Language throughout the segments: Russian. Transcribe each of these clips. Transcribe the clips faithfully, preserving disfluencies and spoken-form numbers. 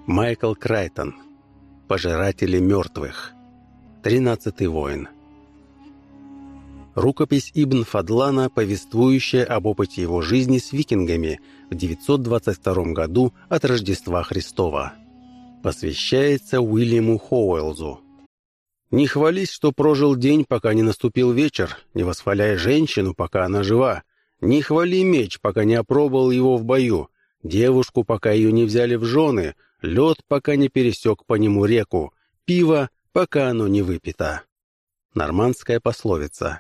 Майкл Крайтон. Пожиратели мертвых. Тринадцатый воин. Рукопись Ибн Фадлана, повествующая об опыте его жизни с викингами в девятьсот двадцать втором году от Рождества Христова. Посвящается Уильяму Хоуэлзу. «Не хвались, что прожил день, пока не наступил вечер, не восхваляй женщину, пока она жива. Не хвали меч, пока не опробовал его в бою, девушку, пока ее не взяли в жены, лед, пока не пересек по нему реку, пиво, пока оно не выпито». Нормандская пословица.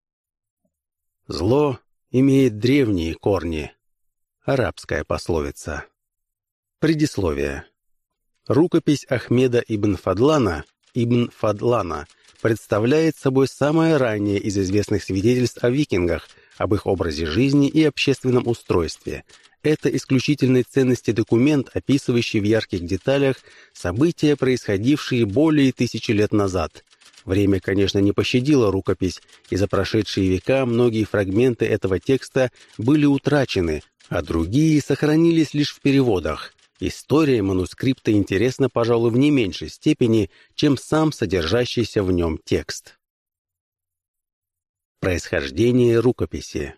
Зло имеет древние корни. Арабская пословица. Предисловие. Рукопись Ахмеда ибн Фадлана, Ибн Фадлана представляет собой самое раннее из известных свидетельств о викингах, об их образе жизни и общественном устройстве. Это исключительной ценности документ, описывающий в ярких деталях события, происходившие более тысячи лет назад. Время, конечно, не пощадило рукопись, и за прошедшие века многие фрагменты этого текста были утрачены, а другие сохранились лишь в переводах. История манускрипта интересна, пожалуй, в не меньшей степени, чем сам содержащийся в нем текст. Происхождение рукописи.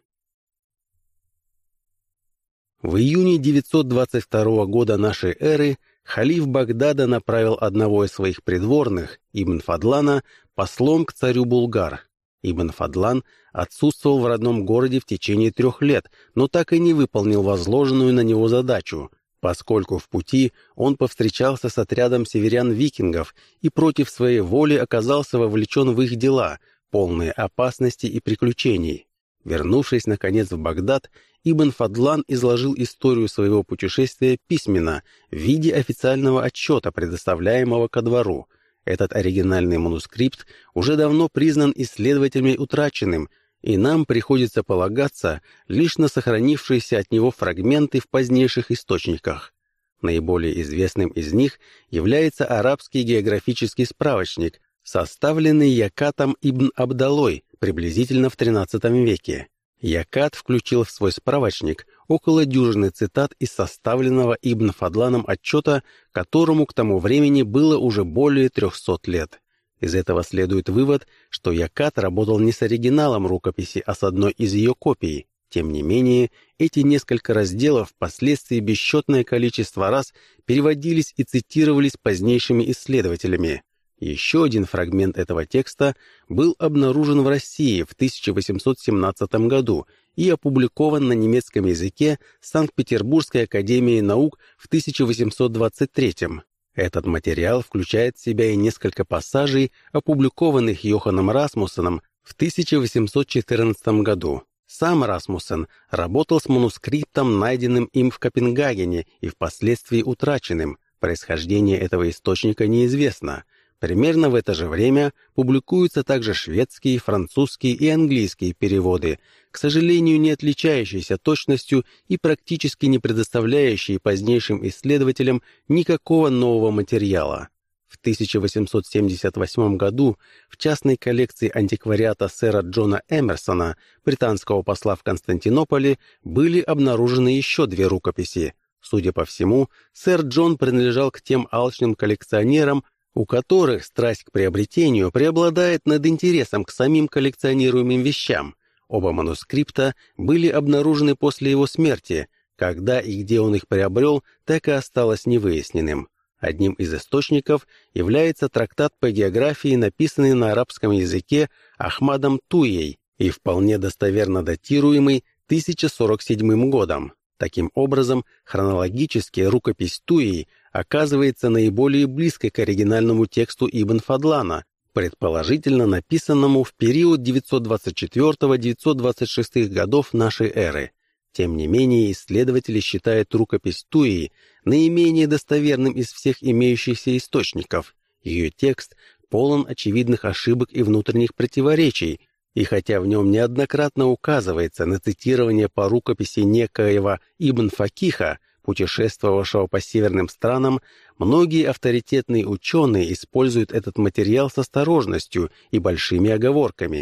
В июне девятьсот двадцать второго года нашей эры халиф Багдада направил одного из своих придворных, Ибн Фадлана, послом к царю Булгар. Ибн Фадлан отсутствовал в родном городе в течение трех лет, но так и не выполнил возложенную на него задачу, поскольку в пути он повстречался с отрядом северян-викингов и против своей воли оказался вовлечен в их дела, полные опасности и приключений. Вернувшись, наконец, в Багдад, Ибн Фадлан изложил историю своего путешествия письменно, в виде официального отчета, предоставляемого ко двору. Этот оригинальный манускрипт уже давно признан исследователями утраченным, и нам приходится полагаться лишь на сохранившиеся от него фрагменты в позднейших источниках. Наиболее известным из них является арабский географический справочник, составленный Якатом ибн Абдалой приблизительно в тринадцатом веке. Якат включил в свой справочник около дюжины цитат из составленного Ибн Фадланом отчета, которому к тому времени было уже более трехсот лет. Из этого следует вывод, что Якат работал не с оригиналом рукописи, а с одной из ее копий. Тем не менее, эти несколько разделов впоследствии бесчетное количество раз переводились и цитировались позднейшими исследователями. Еще один фрагмент этого текста был обнаружен в России в тысяча восемьсот семнадцатом году и опубликован на немецком языке Санкт-Петербургской академией наук в тысяча восемьсот двадцать третьем. Этот материал включает в себя и несколько пассажей, опубликованных Йоханном Расмуссеном в тысяча восемьсот четырнадцатом году. Сам Расмуссен работал с манускриптом, найденным им в Копенгагене и впоследствии утраченным. Происхождение этого источника неизвестно. Примерно в это же время публикуются также шведские, французские и английские переводы, к сожалению, не отличающиеся точностью и практически не предоставляющие позднейшим исследователям никакого нового материала. В тысяча восемьсот семьдесят восьмом году в частной коллекции антиквариата сэра Джона Эмерсона, британского посла в Константинополе, были обнаружены еще две рукописи. Судя по всему, сэр Джон принадлежал к тем алчным коллекционерам, у которых страсть к приобретению преобладает над интересом к самим коллекционируемым вещам. Оба манускрипта были обнаружены после его смерти. Когда и где он их приобрел, так и осталось невыясненным. Одним из источников является трактат по географии, написанный на арабском языке Ахмадом Туей и вполне достоверно датируемый тысяча сорок седьмым годом. Таким образом, хронологически рукопись Туи оказывается наиболее близкой к оригинальному тексту Ибн Фадлана, предположительно написанному в период девятьсот двадцать четвёртого — девятьсот двадцать шестого годов нашей эры. Тем не менее, исследователи считают рукопись Туи наименее достоверным из всех имеющихся источников. Ее текст полон очевидных ошибок и внутренних противоречий, и хотя в нем неоднократно указывается на цитирование по рукописи некоего Ибн Факиха, путешествовавшего по северным странам, многие авторитетные ученые используют этот материал с осторожностью и большими оговорками. В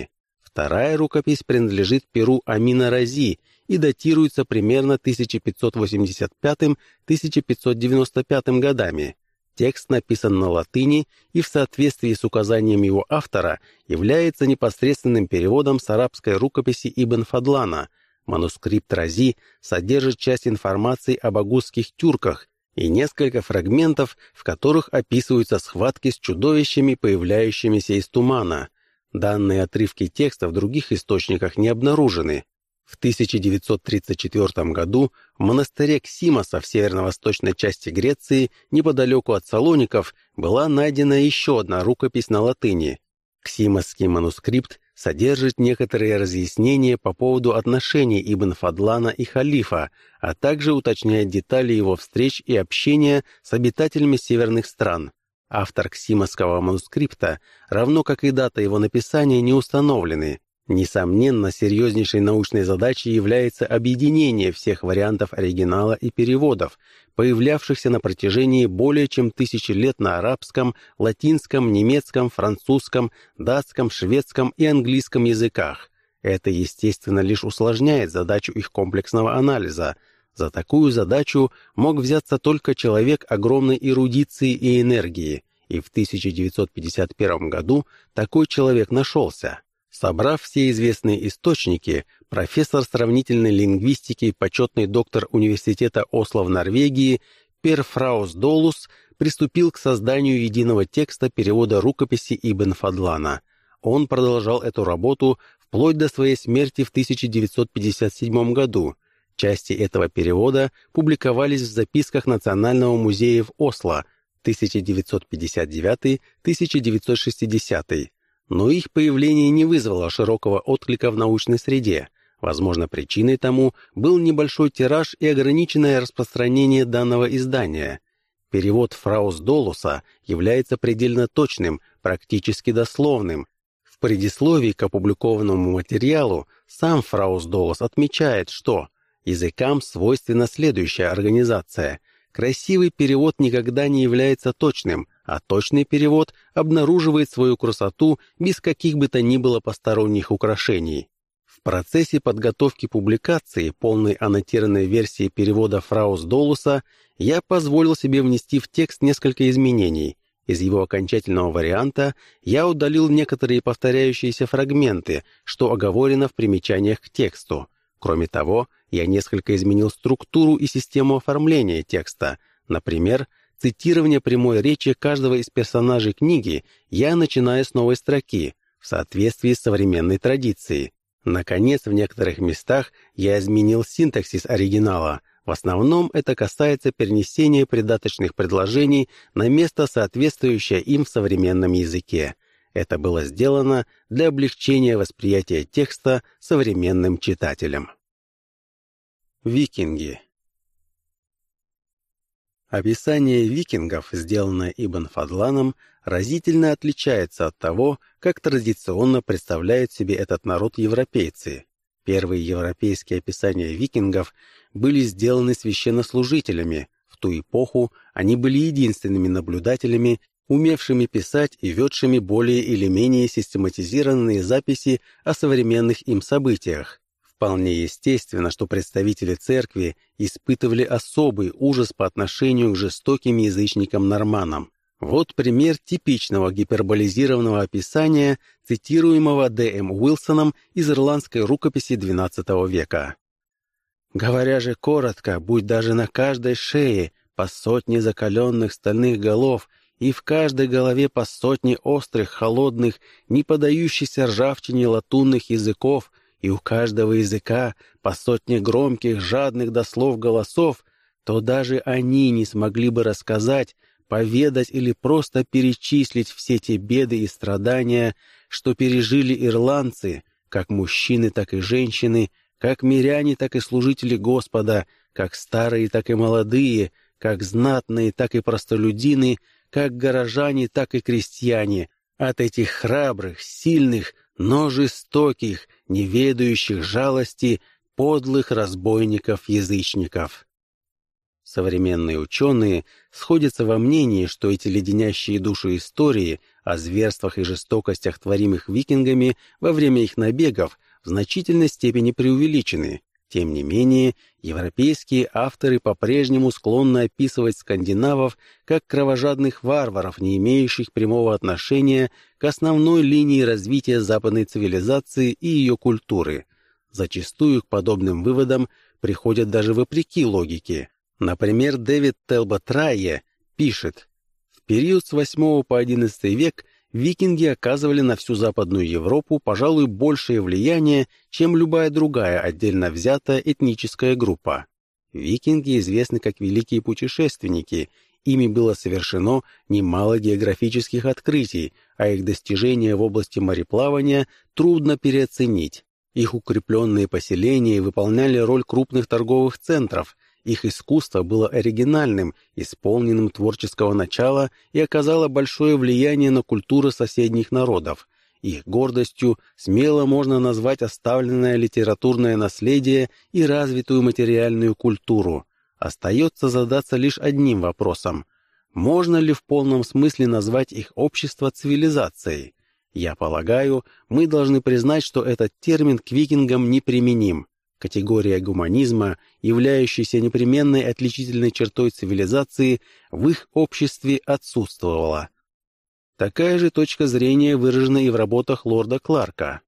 Вторая рукопись принадлежит перу Амина Рази и датируется примерно тысяча пятьсот восемьдесят пятым — тысяча пятьсот девяносто пятым годами. Текст написан на латыни и в соответствии с указанием его автора является непосредственным переводом с арабской рукописи Ибн Фадлана. Манускрипт Рази содержит часть информации об агузских тюрках и несколько фрагментов, в которых описываются схватки с чудовищами, появляющимися из тумана. Данные отрывки текста в других источниках не обнаружены. В тысяча девятьсот тридцать четвёртом году в монастыре Ксимоса в северно-восточной части Греции, неподалеку от Салоников, была найдена еще одна рукопись на латыни. Ксимосский манускрипт содержит некоторые разъяснения по поводу отношений Ибн Фадлана и халифа, а также уточняет детали его встреч и общения с обитателями северных стран. Автор ксимосского манускрипта, равно как и дата его написания, не установлены. Несомненно, серьезнейшей научной задачей является объединение всех вариантов оригинала и переводов, появлявшихся на протяжении более чем тысячи лет на арабском, латинском, немецком, французском, датском, шведском и английском языках. Это, естественно, лишь усложняет задачу их комплексного анализа. За такую задачу мог взяться только человек огромной эрудиции и энергии, и в тысяча девятьсот пятьдесят первом году такой человек нашелся. Собрав все известные источники, профессор сравнительной лингвистики, почетный доктор университета Осло в Норвегии Пер Фраус Долус приступил к созданию единого текста перевода рукописи Ибн Фадлана. Он продолжал эту работу вплоть до своей смерти в тысяча девятьсот пятьдесят седьмом году. Части этого перевода публиковались в записках Национального музея в Осло тысяча девятьсот пятьдесят девятый — тысяча девятьсот шестидесятый. Но их появление не вызвало широкого отклика в научной среде. Возможно, причиной тому был небольшой тираж и ограниченное распространение данного издания. Перевод Фраус Долуса является предельно точным, практически дословным. В предисловии к опубликованному материалу сам Фраус Долус отмечает, что языкам свойственна следующая организация. Красивый перевод никогда не является точным, а точный перевод обнаруживает свою красоту без каких бы то ни было посторонних украшений. В процессе подготовки публикации полной аннотированной версии перевода Фраус Долуса я позволил себе внести в текст несколько изменений. Из его окончательного варианта я удалил некоторые повторяющиеся фрагменты, что оговорено в примечаниях к тексту. Кроме того, я несколько изменил структуру и систему оформления текста. Например, цитирование прямой речи каждого из персонажей книги я начинаю с новой строки, в соответствии с современной традицией. Наконец, в некоторых местах я изменил синтаксис оригинала. В основном это касается перенесения придаточных предложений на место, соответствующее им в современном языке. Это было сделано для облегчения восприятия текста современным читателям. Викинги. Описание викингов, сделанное Ибн Фадланом, разительно отличается от того, как традиционно представляют себе этот народ европейцы. Первые европейские описания викингов были сделаны священнослужителями. В ту эпоху они были единственными наблюдателями, умевшими писать и ведшими более или менее систематизированные записи о современных им событиях. Вполне естественно, что представители церкви испытывали особый ужас по отношению к жестоким язычникам-норманнам. Вот пример типичного гиперболизированного описания, цитируемого Д М Уилсоном из ирландской рукописи двенадцатого века. «Говоря же коротко, будь даже на каждой шее по сотне закаленных стальных голов, и в каждой голове по сотне острых, холодных, не поддающихся ржавчине латунных языков, и у каждого языка по сотне громких, жадных до слов голосов, то даже они не смогли бы рассказать, поведать или просто перечислить все те беды и страдания, что пережили ирландцы, как мужчины, так и женщины, как миряне, так и служители Господа, как старые, так и молодые, как знатные, так и простолюдины, как горожане, так и крестьяне, от этих храбрых, сильных, но жестоких, не ведающих жалости, подлых разбойников-язычников». Современные ученые сходятся во мнении, что эти леденящие душу истории о зверствах и жестокостях, творимых викингами во время их набегов, в значительной степени преувеличены. Тем не менее, европейские авторы по-прежнему склонны описывать скандинавов как кровожадных варваров, не имеющих прямого отношения к основной линии развития западной цивилизации и ее культуры. Зачастую к подобным выводам приходят даже вопреки логике. Например, Дэвид Телбот Райе пишет: «В период с восьмого по одиннадцатый век викинги оказывали на всю Западную Европу, пожалуй, большее влияние, чем любая другая отдельно взятая этническая группа. Викинги известны как великие путешественники, ими было совершено немало географических открытий, а их достижения в области мореплавания трудно переоценить. Их укрепленные поселения выполняли роль крупных торговых центров. Их искусство было оригинальным, исполненным творческого начала и оказало большое влияние на культуру соседних народов. Их гордостью смело можно назвать оставленное литературное наследие и развитую материальную культуру. Остается задаться лишь одним вопросом: можно ли в полном смысле назвать их общество цивилизацией? Я полагаю, мы должны признать, что этот термин к викингам неприменим. Категория гуманизма, являющаяся непременной отличительной чертой цивилизации, в их обществе отсутствовала. Такая же точка зрения выражена и в работах лорда Кларка.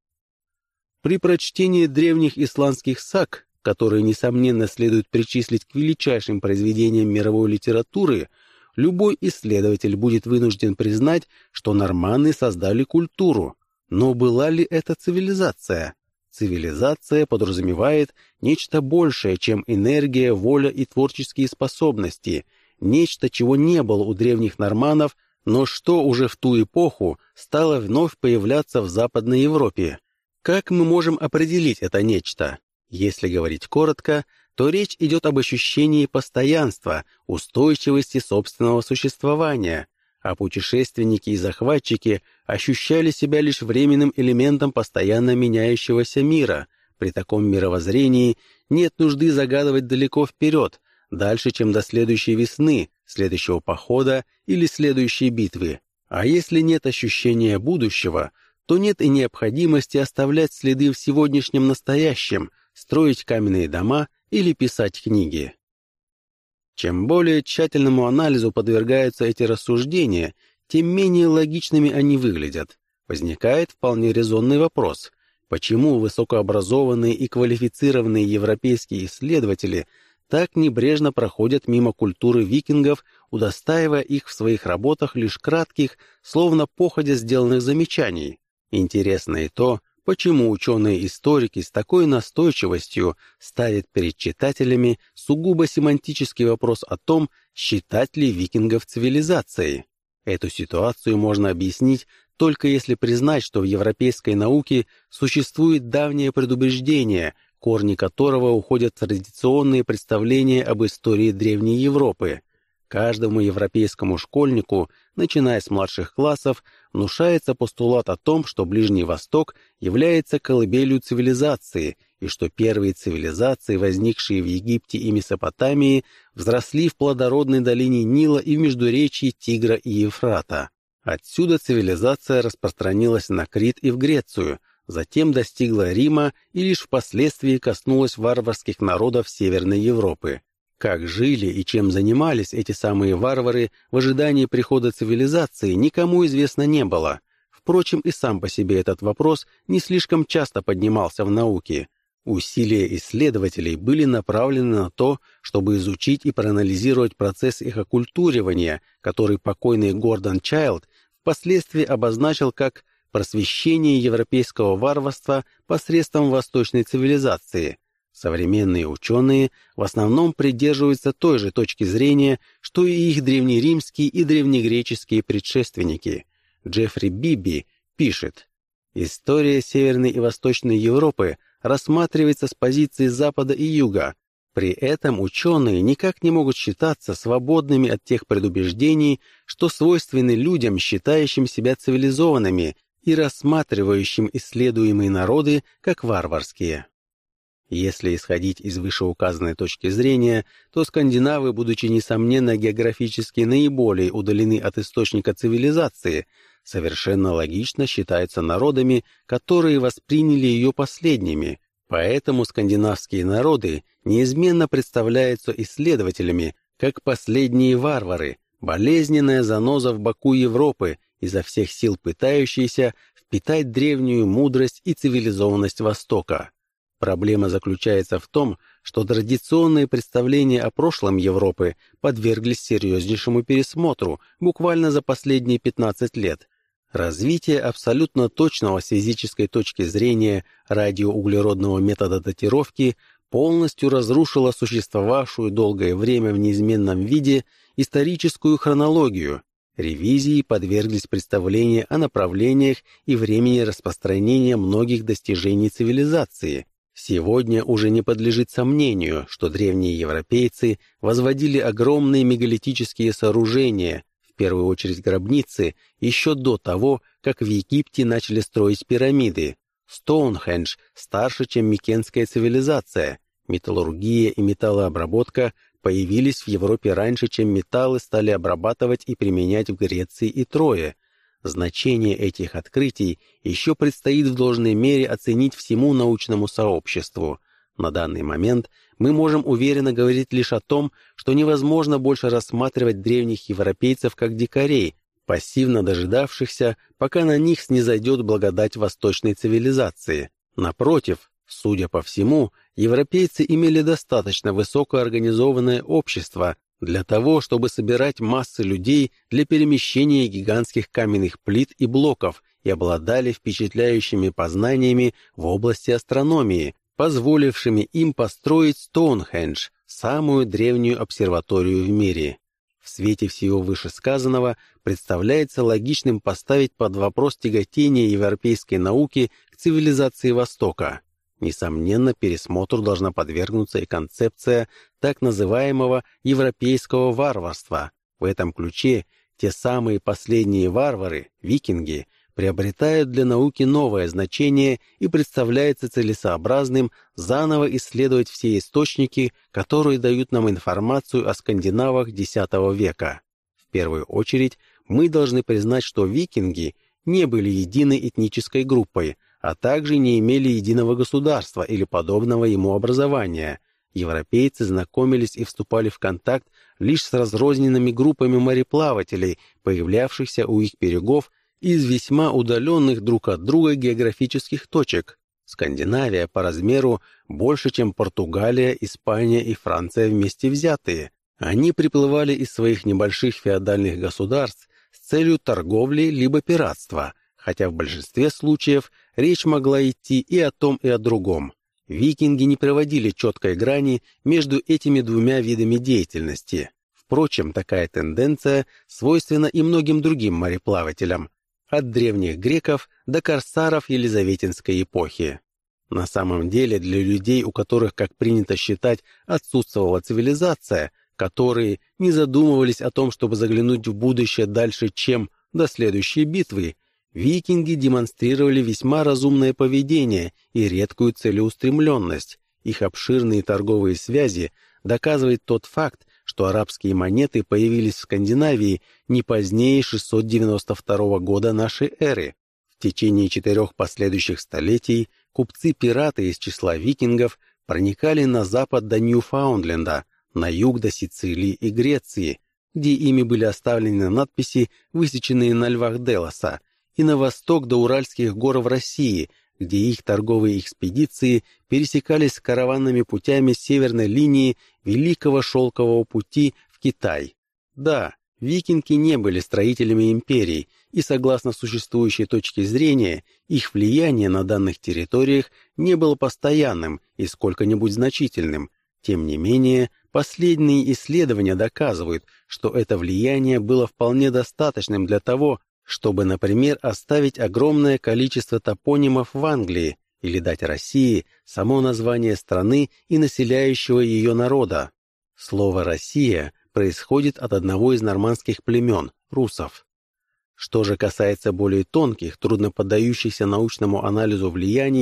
При прочтении древних исландских саг, которые, несомненно, следует причислить к величайшим произведениям мировой литературы, любой исследователь будет вынужден признать, что норманны создали культуру. Но была ли это цивилизация? Цивилизация подразумевает нечто большее, чем энергия, воля и творческие способности, нечто, чего не было у древних норманнов, но что уже в ту эпоху стало вновь появляться в Западной Европе. Как мы можем определить это нечто? Если говорить коротко, то речь идет об ощущении постоянства, устойчивости собственного существования, а путешественники и захватчики ощущали себя лишь временным элементом постоянно меняющегося мира. При таком мировоззрении нет нужды загадывать далеко вперед, дальше, чем до следующей весны, следующего похода или следующей битвы. А если нет ощущения будущего, то нет и необходимости оставлять следы в сегодняшнем настоящем, строить каменные дома или писать книги. Чем более тщательному анализу подвергаются эти рассуждения, тем менее логичными они выглядят. Возникает вполне резонный вопрос: почему высокообразованные и квалифицированные европейские исследователи так небрежно проходят мимо культуры викингов, удостаивая их в своих работах лишь кратких, словно походя сделанных замечаний? Интересно и то, почему ученые-историки с такой настойчивостью ставят перед читателями сугубо семантический вопрос о том, считать ли викингов цивилизацией. Эту ситуацию можно объяснить только если признать, что в европейской науке существует давнее предубеждение, корни которого уходят в традиционные представления об истории Древней Европы. Каждому европейскому школьнику, начиная с младших классов, внушается постулат о том, что Ближний Восток является колыбелью цивилизации, и что первые цивилизации, возникшие в Египте и Месопотамии, взросли в плодородной долине Нила и в междуречии Тигра и Евфрата. Отсюда цивилизация распространилась на Крит и в Грецию, затем достигла Рима и лишь впоследствии коснулась варварских народов Северной Европы. Как жили и чем занимались эти самые варвары в ожидании прихода цивилизации, никому известно не было. Впрочем, и сам по себе этот вопрос не слишком часто поднимался в науке. Усилия исследователей были направлены на то, чтобы изучить и проанализировать процесс их оккультуривания, который покойный Гордон Чайлд впоследствии обозначил как просвещение европейского варварства посредством восточной цивилизации. Современные ученые в основном придерживаются той же точки зрения, что и их древнеримские и древнегреческие предшественники. Джеффри Биби пишет: «История Северной и Восточной Европы рассматривается с позиции Запада и Юга. При этом ученые никак не могут считаться свободными от тех предубеждений, что свойственны людям, считающим себя цивилизованными и рассматривающим исследуемые народы как варварские». Если исходить из вышеуказанной точки зрения, то скандинавы, будучи несомненно географически наиболее удалены от источника цивилизации, совершенно логично считаются народами, которые восприняли ее последними. Поэтому скандинавские народы неизменно представляются исследователями как последние варвары, болезненная заноза в боку Европы, изо всех сил пытающиеся впитать древнюю мудрость и цивилизованность Востока. Проблема заключается в том, что традиционные представления о прошлом Европы подверглись серьезнейшему пересмотру буквально за последние пятнадцать лет. Развитие абсолютно точного с физической точки зрения радиоуглеродного метода датировки полностью разрушило существовавшую долгое время в неизменном виде историческую хронологию. Ревизии подверглись представления о направлениях и времени распространения многих достижений цивилизации. Сегодня уже не подлежит сомнению, что древние европейцы возводили огромные мегалитические сооружения, в первую очередь гробницы, еще до того, как в Египте начали строить пирамиды. Стоунхендж старше, чем микенская цивилизация. Металлургия и металлообработка появились в Европе раньше, чем металлы стали обрабатывать и применять в Греции и Трое. Значение этих открытий еще предстоит в должной мере оценить всему научному сообществу. На данный момент мы можем уверенно говорить лишь о том, что невозможно больше рассматривать древних европейцев как дикарей, пассивно дожидавшихся, пока на них снизойдет благодать восточной цивилизации. Напротив, судя по всему, европейцы имели достаточно высокоорганизованное общество для того, чтобы собирать массы людей для перемещения гигантских каменных плит и блоков, и обладали впечатляющими познаниями в области астрономии, позволившими им построить Стоунхендж, самую древнюю обсерваторию в мире. В свете всего вышесказанного представляется логичным поставить под вопрос тяготение европейской науки к цивилизации Востока. Несомненно, пересмотру должна подвергнуться и концепция так называемого европейского варварства. В этом ключе те самые последние варвары, викинги, приобретают для науки новое значение и представляется целесообразным заново исследовать все источники, которые дают нам информацию о скандинавах X века. В первую очередь, мы должны признать, что викинги не были единой этнической группой, а также не имели единого государства или подобного ему образования. Европейцы знакомились и вступали в контакт лишь с разрозненными группами мореплавателей, появлявшихся у их берегов из весьма удаленных друг от друга географических точек. Скандинавия по размеру больше, чем Португалия, Испания и Франция вместе взятые. Они приплывали из своих небольших феодальных государств с целью торговли либо пиратства, хотя в большинстве случаев речь могла идти и о том, и о другом. Викинги не проводили четкой грани между этими двумя видами деятельности. Впрочем, такая тенденция свойственна и многим другим мореплавателям, от древних греков до корсаров Елизаветинской эпохи. На самом деле, для людей, у которых, как принято считать, отсутствовала цивилизация, которые не задумывались о том, чтобы заглянуть в будущее дальше, чем до следующей битвы, викинги демонстрировали весьма разумное поведение и редкую целеустремленность. Их обширные торговые связи доказывает тот факт, что арабские монеты появились в Скандинавии не позднее шестьсот девяносто второго года нашей эры. В течение четырех последующих столетий купцы-пираты из числа викингов проникали на запад до Ньюфаундленда, на юг до Сицилии и Греции, где ими были оставлены надписи, высеченные на львах Делоса, и на восток до Уральских гор в России, где их торговые экспедиции пересекались с караванными путями северной линии Великого Шелкового пути в Китай. Да, викинги не были строителями империй, и, согласно существующей точке зрения, их влияние на данных территориях не было постоянным и сколько-нибудь значительным. Тем не менее, последние исследования доказывают, что это влияние было вполне достаточным для того, чтобы, например, оставить огромное количество топонимов в Англии или дать России само название страны и населяющего ее народа. Слово «Россия» происходит от одного из нормандских племен – русов. Что же касается более тонких, трудно поддающихся научному анализу влияний,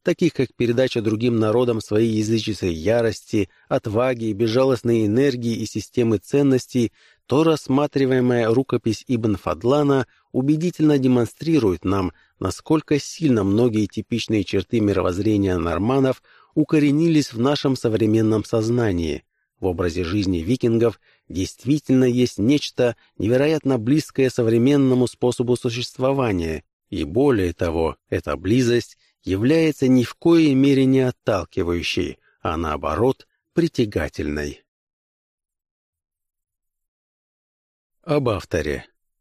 таких как передача другим народам своей языческой ярости, отваги, безжалостной энергии и системы ценностей, то рассматриваемая рукопись Ибн Фадлана убедительно демонстрирует нам, насколько сильно многие типичные черты мировоззрения норманнов укоренились в нашем современном сознании. В образе жизни викингов действительно есть нечто невероятно близкое современному способу существования, и более того, эта близость является ни в коей мере не отталкивающей, а наоборот, притягательной. Об авторе.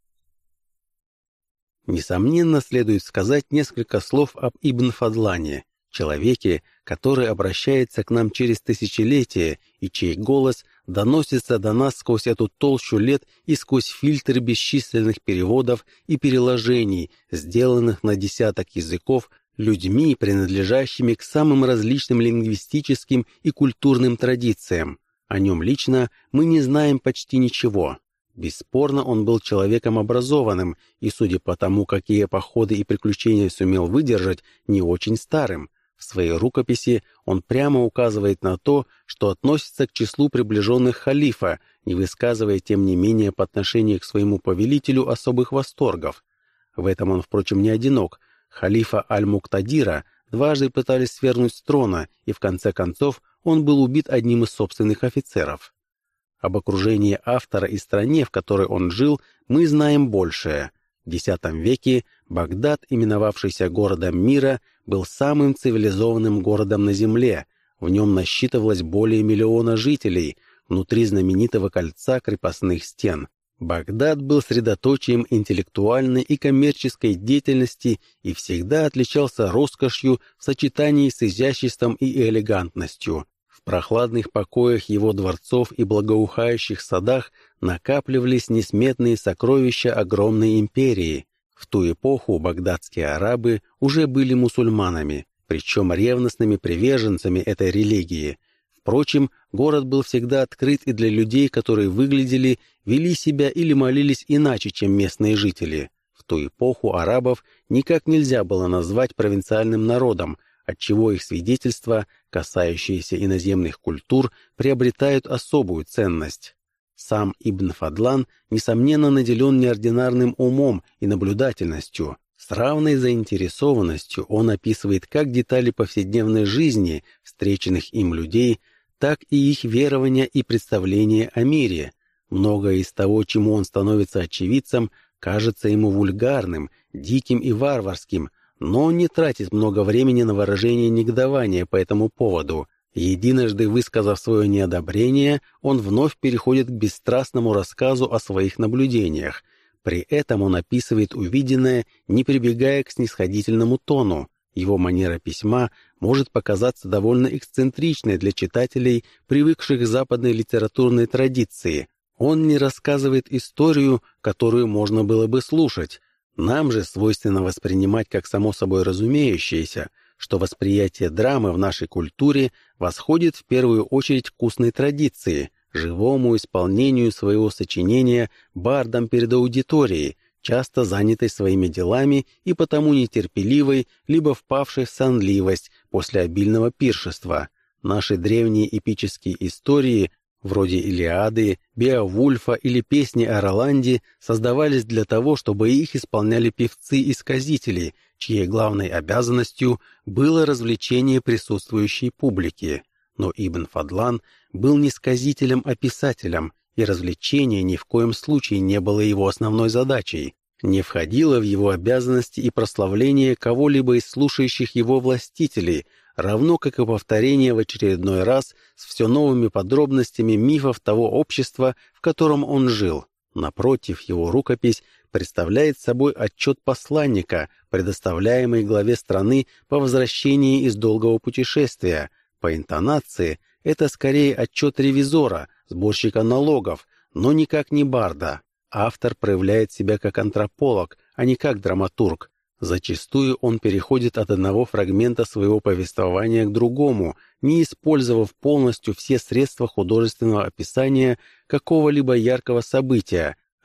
Несомненно, следует сказать несколько слов об Ибн Фадлане, человеке, который обращается к нам через тысячелетия и чей голос доносится до нас сквозь эту толщу лет и сквозь фильтры бесчисленных переводов и переложений, сделанных на десяток языков людьми, принадлежащими к самым различным лингвистическим и культурным традициям. О нем лично мы не знаем почти ничего. Бесспорно, он был человеком образованным и, судя по тому, какие походы и приключения сумел выдержать, не очень старым. В своей рукописи он прямо указывает на то, что относится к числу приближенных халифа, не высказывая, тем не менее, по отношению к своему повелителю особых восторгов. В этом он, впрочем, не одинок. Халифа Аль-Муктадира дважды пытались свергнуть с трона, и в конце концов он был убит одним из собственных офицеров. Об окружении автора и стране, в которой он жил, мы знаем большее. В десятом веке Багдад, именовавшийся городом мира, был самым цивилизованным городом на земле. В нем насчитывалось более миллиона жителей, внутри знаменитого кольца крепостных стен. Багдад был средоточием интеллектуальной и коммерческой деятельности и всегда отличался роскошью в сочетании с изяществом и элегантностью. В прохладных покоях его дворцов и благоухающих садах накапливались несметные сокровища огромной империи. В ту эпоху багдадские арабы уже были мусульманами, причем ревностными приверженцами этой религии. Впрочем, город был всегда открыт и для людей, которые выглядели, вели себя или молились иначе, чем местные жители. В ту эпоху арабов никак нельзя было назвать провинциальным народом, отчего их свидетельства, касающиеся иноземных культур, приобретают особую ценность. Сам Ибн Фадлан, несомненно, наделен неординарным умом и наблюдательностью. С равной заинтересованностью он описывает как детали повседневной жизни встреченных им людей, так и их верования и представления о мире. Многое из того, чему он становится очевидцем, кажется ему вульгарным, диким и варварским, но он не тратит много времени на выражение негодования по этому поводу. Единожды высказав свое неодобрение, он вновь переходит к бесстрастному рассказу о своих наблюдениях. При этом он описывает увиденное, не прибегая к снисходительному тону. Его манера письма может показаться довольно эксцентричной для читателей, привыкших к западной литературной традиции. Он не рассказывает историю, которую можно было бы слушать. Нам же свойственно воспринимать как само собой разумеющееся, что восприятие драмы в нашей культуре восходит в первую очередь к устной традиции, живому исполнению своего сочинения бардом перед аудиторией, часто занятой своими делами и потому нетерпеливой, либо впавшей в сонливость после обильного пиршества. Наши древние эпические истории, вроде Илиады, Беовульфа или песни о Роланде, создавались для того, чтобы их исполняли певцы и сказители, чьей главной обязанностью было развлечение присутствующей публики. Но Ибн Фадлан был не сказителем, а писателем, и развлечение ни в коем случае не было его основной задачей. Не входило в его обязанности и прославление кого-либо из слушающих его властителей, равно как и повторение в очередной раз с все новыми подробностями мифов того общества, в котором он жил. Напротив, его рукопись представляет собой отчет посланника, предоставляемый главе страны по возвращении из долгого путешествия. По интонации это скорее отчет ревизора, сборщика налогов, но никак не барда. Автор проявляет себя как антрополог, а не как драматург. Зачастую он переходит от одного фрагмента своего повествования к другому, не использовав полностью все средства художественного описания какого-либо яркого события,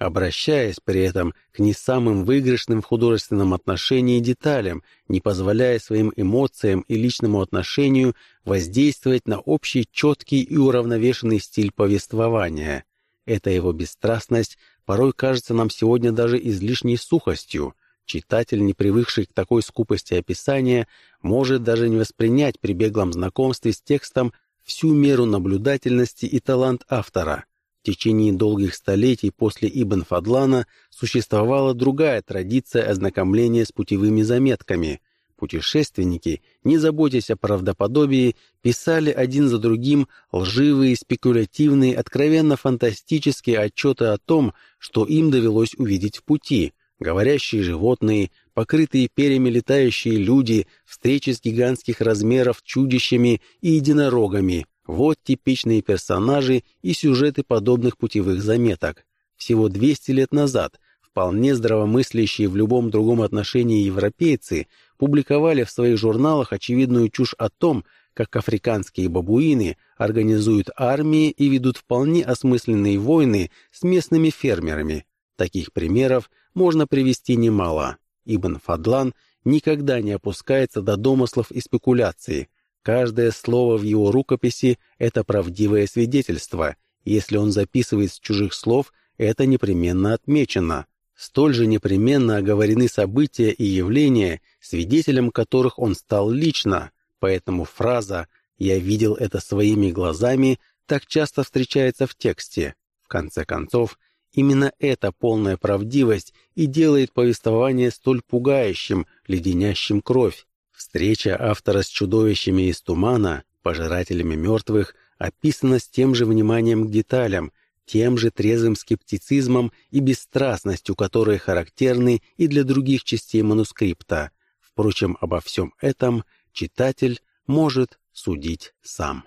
обращаясь при этом к не самым выигрышным в художественном отношении деталям, не позволяя своим эмоциям и личному отношению воздействовать на общий четкий и уравновешенный стиль повествования. Эта его бесстрастность порой кажется нам сегодня даже излишней сухостью. Читатель, не привыкший к такой скупости описания, может даже не воспринять при беглом знакомстве с текстом всю меру наблюдательности и талант автора. В течение долгих столетий после Ибн Фадлана существовала другая традиция ознакомления с путевыми заметками. Путешественники, не заботясь о правдоподобии, писали один за другим лживые, спекулятивные, откровенно фантастические отчеты о том, что им довелось увидеть в пути. Говорящие животные, покрытые перьями летающие люди, встречи с гигантских размеров чудищами и единорогами. Вот типичные персонажи и сюжеты подобных путевых заметок. Всего двести лет назад вполне здравомыслящие в любом другом отношении европейцы публиковали в своих журналах очевидную чушь о том, как африканские бабуины организуют армии и ведут вполне осмысленные войны с местными фермерами. Таких примеров можно привести немало. Ибн Фадлан никогда не опускается до домыслов и спекуляций. Каждое слово в его рукописи – это правдивое свидетельство. Если он записывает с чужих слов, это непременно отмечено. Столь же непременно оговорены события и явления, свидетелем которых он стал лично. Поэтому фраза «я видел это своими глазами» так часто встречается в тексте. В конце концов, именно эта полная правдивость и делает повествование столь пугающим, леденящим кровь. Встреча автора с чудовищами из тумана, пожирателями мертвых, описана с тем же вниманием к деталям, тем же трезвым скептицизмом и бесстрастностью, которые характерны и для других частей манускрипта. Впрочем, обо всем этом читатель может судить сам.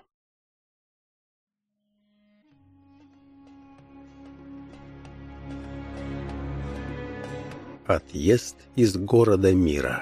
Отъезд из города мира.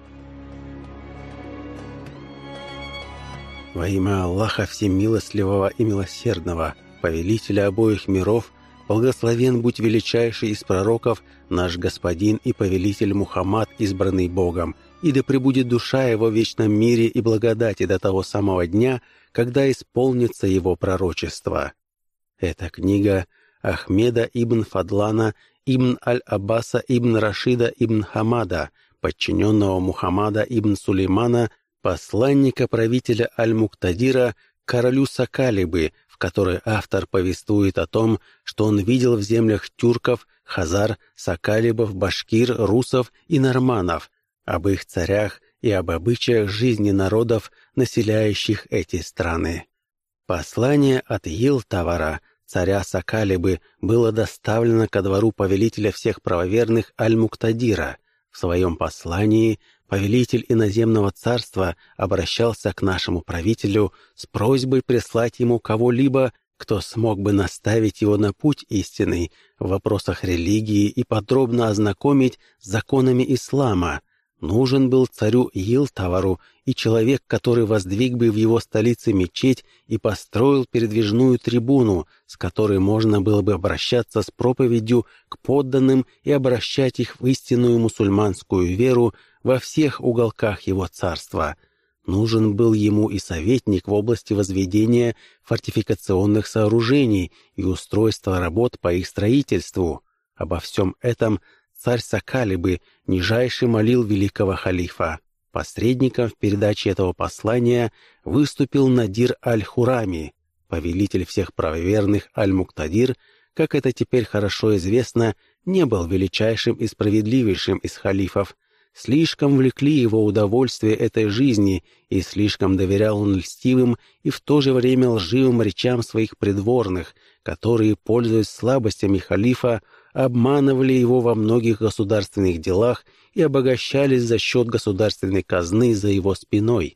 Во имя Аллаха Всемилостливого и Милосердного, Повелителя обоих миров, благословен будь величайший из пророков, наш Господин и Повелитель Мухаммад, избранный Богом, и да пребудет душа его в вечном мире и благодати до того самого дня, когда исполнится его пророчество. Эта книга Ахмеда ибн Фадлана ибн Аль-Аббаса ибн Рашида ибн Хамада, подчиненного Мухаммада ибн Сулеймана, посланника правителя Аль-Муктадира, королю Сакалибы, в которой автор повествует о том, что он видел в землях тюрков, хазар, сакалибов, башкир, русов и норманов, об их царях и об обычаях жизни народов, населяющих эти страны. Послание от Йилтавара, царя Сакалибы, было доставлено ко двору повелителя всех правоверных Аль-Муктадира. В своем послании повелитель иноземного царства обращался к нашему правителю с просьбой прислать ему кого-либо, кто смог бы наставить его на путь истинный в вопросах религии и подробно ознакомить с законами ислама. Нужен был царю Йилтавару и человек, который воздвиг бы в его столице мечеть и построил передвижную трибуну, с которой можно было бы обращаться с проповедью к подданным и обращать их в истинную мусульманскую веру во всех уголках его царства. Нужен был ему и советник в области возведения фортификационных сооружений и устройства работ по их строительству. Обо всем этом царь Сакалибы нижайше молил великого халифа. Посредником в передаче этого послания выступил Надир аль-Хурами, повелитель всех правоверных Аль-Муктадир, как это теперь хорошо известно, не был величайшим и справедливейшим из халифов. Слишком влекли его удовольствие этой жизни, и слишком доверял он льстивым и в то же время лживым речам своих придворных, которые, пользуясь слабостями халифа, обманывали его во многих государственных делах и обогащались за счет государственной казны за его спиной.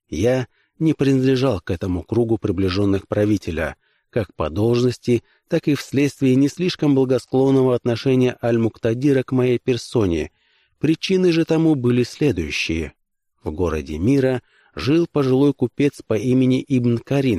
Я не принадлежал к этому кругу приближенных правителя, как по должности, так и вследствие не слишком благосклонного отношения Аль-Муктадира к моей персоне. Причины же тому были следующие. В городе мира жил пожилой купец по имени Ибн Карин.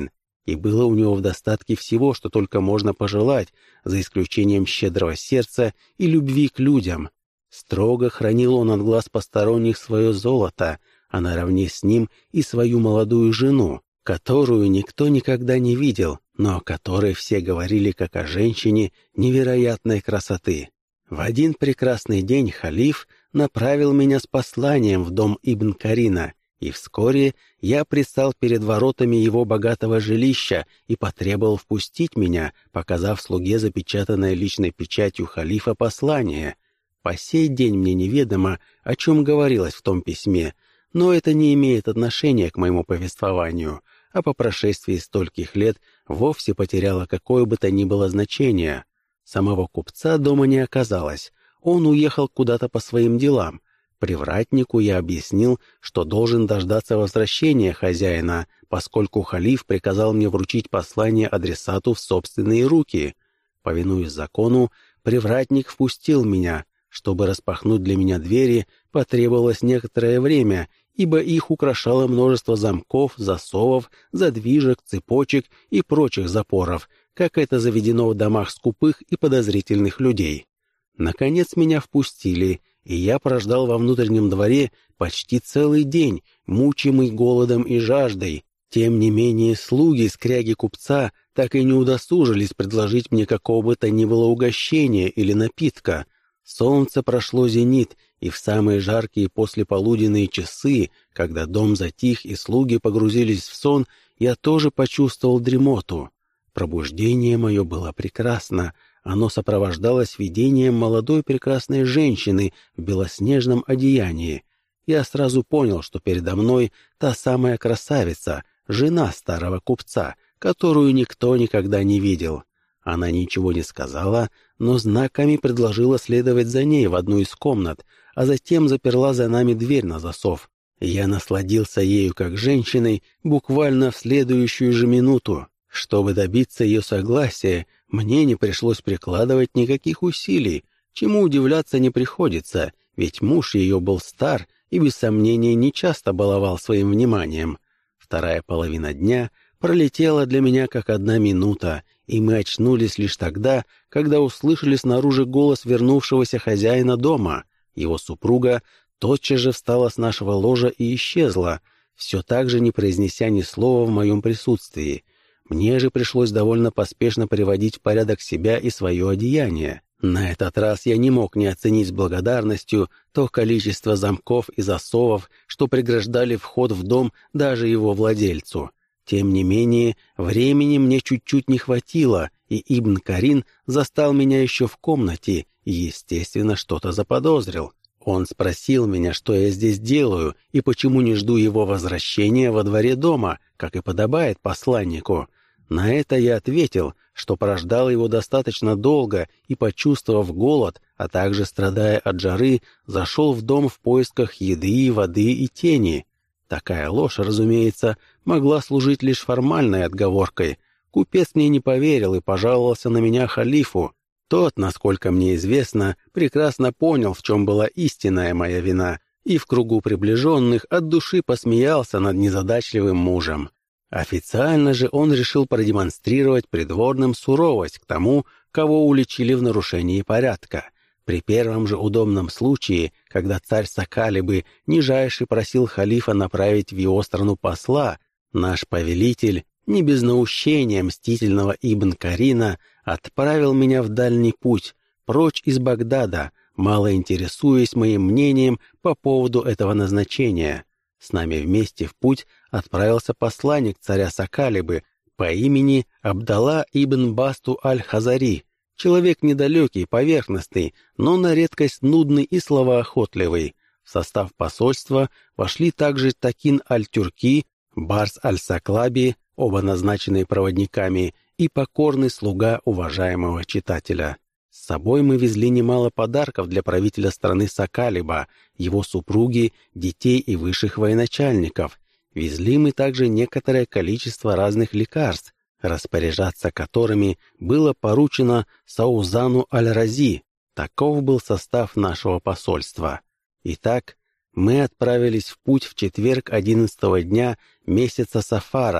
и было у него в достатке всего, что только можно пожелать, за исключением щедрого сердца и любви к людям. Строго хранил он от глаз посторонних свое золото, а наравне с ним и свою молодую жену, которую никто никогда не видел, но о которой все говорили как о женщине невероятной красоты. В один прекрасный день халиф направил меня с посланием в дом Ибн Карина, и вскоре я предстал перед воротами его богатого жилища и потребовал впустить меня, показав слуге запечатанное личной печатью халифа послание. По сей день мне неведомо, о чем говорилось в том письме, но это не имеет отношения к моему повествованию, а по прошествии стольких лет вовсе потеряло какое бы то ни было значение. Самого купца дома не оказалось, он уехал куда-то по своим делам. Привратнику я объяснил, что должен дождаться возвращения хозяина, поскольку халиф приказал мне вручить послание адресату в собственные руки. Повинуясь закону, привратник впустил меня. Чтобы распахнуть для меня двери, потребовалось некоторое время, ибо их украшало множество замков, засовов, задвижек, цепочек и прочих запоров, как это заведено в домах скупых и подозрительных людей. Наконец меня впустили, и я прождал во внутреннем дворе почти целый день, мучимый голодом и жаждой. Тем не менее, слуги скряги купца так и не удосужились предложить мне какого бы то ни было угощения или напитка. Солнце прошло зенит, и в самые жаркие послеполуденные часы, когда дом затих и слуги погрузились в сон, я тоже почувствовал дремоту. Пробуждение мое было прекрасно. Оно сопровождалось видением молодой прекрасной женщины в белоснежном одеянии. Я сразу понял, что передо мной та самая красавица, жена старого купца, которую никто никогда не видел. Она ничего не сказала, но знаками предложила следовать за ней в одну из комнат, а затем заперла за нами дверь на засов. Я насладился ею как женщиной буквально в следующую же минуту. Чтобы добиться ее согласия, мне не пришлось прикладывать никаких усилий, чему удивляться не приходится, ведь муж ее был стар и, без сомнения, нечасто баловал своим вниманием. Вторая половина дня пролетела для меня как одна минута, и мы очнулись лишь тогда, когда услышали снаружи голос вернувшегося хозяина дома. Его супруга тотчас же встала с нашего ложа и исчезла, все так же не произнеся ни слова в моем присутствии. Мне же пришлось довольно поспешно приводить в порядок себя и свое одеяние. На этот раз я не мог не оценить с благодарностью то количество замков и засовов, что преграждали вход в дом даже его владельцу. Тем не менее, времени мне чуть-чуть не хватило, и Ибн Карин застал меня еще в комнате и, естественно, что-то заподозрил. Он спросил меня, что я здесь делаю и почему не жду его возвращения во дворе дома, как и подобает посланнику. На это я ответил, что прождал его достаточно долго и, почувствовав голод, а также страдая от жары, зашел в дом в поисках еды, воды и тени. Такая ложь, разумеется, могла служить лишь формальной отговоркой. Купец мне не поверил и пожаловался на меня халифу. Тот, насколько мне известно, прекрасно понял, в чем была истинная моя вина, и в кругу приближенных от души посмеялся над незадачливым мужем. Официально же он решил продемонстрировать придворным суровость к тому, кого уличили в нарушении порядка. При первом же удобном случае, когда царь Сакалибы нижайше просил халифа направить в его страну посла, наш повелитель, не без наущения мстительного Ибн Карина, отправил меня в дальний путь, прочь из Багдада, мало интересуясь моим мнением по поводу этого назначения. С нами вместе в путь отправился посланник царя Сакалибы по имени Абдалла ибн Басту аль-Хазари, человек недалекий, поверхностный, но на редкость нудный и словоохотливый. В состав посольства вошли также Такин аль-Тюрки, Барс аль-Саклаби, оба назначенные проводниками, и покорный слуга уважаемого читателя. С собой мы везли немало подарков для правителя страны Сакалиба, его супруги, детей и высших военачальников. Везли мы также некоторое количество разных лекарств, распоряжаться которыми было поручено Саузану аль-Рази. Таков был состав нашего посольства. Итак, мы отправились в путь в четверг одиннадцатого дня месяца Сафара,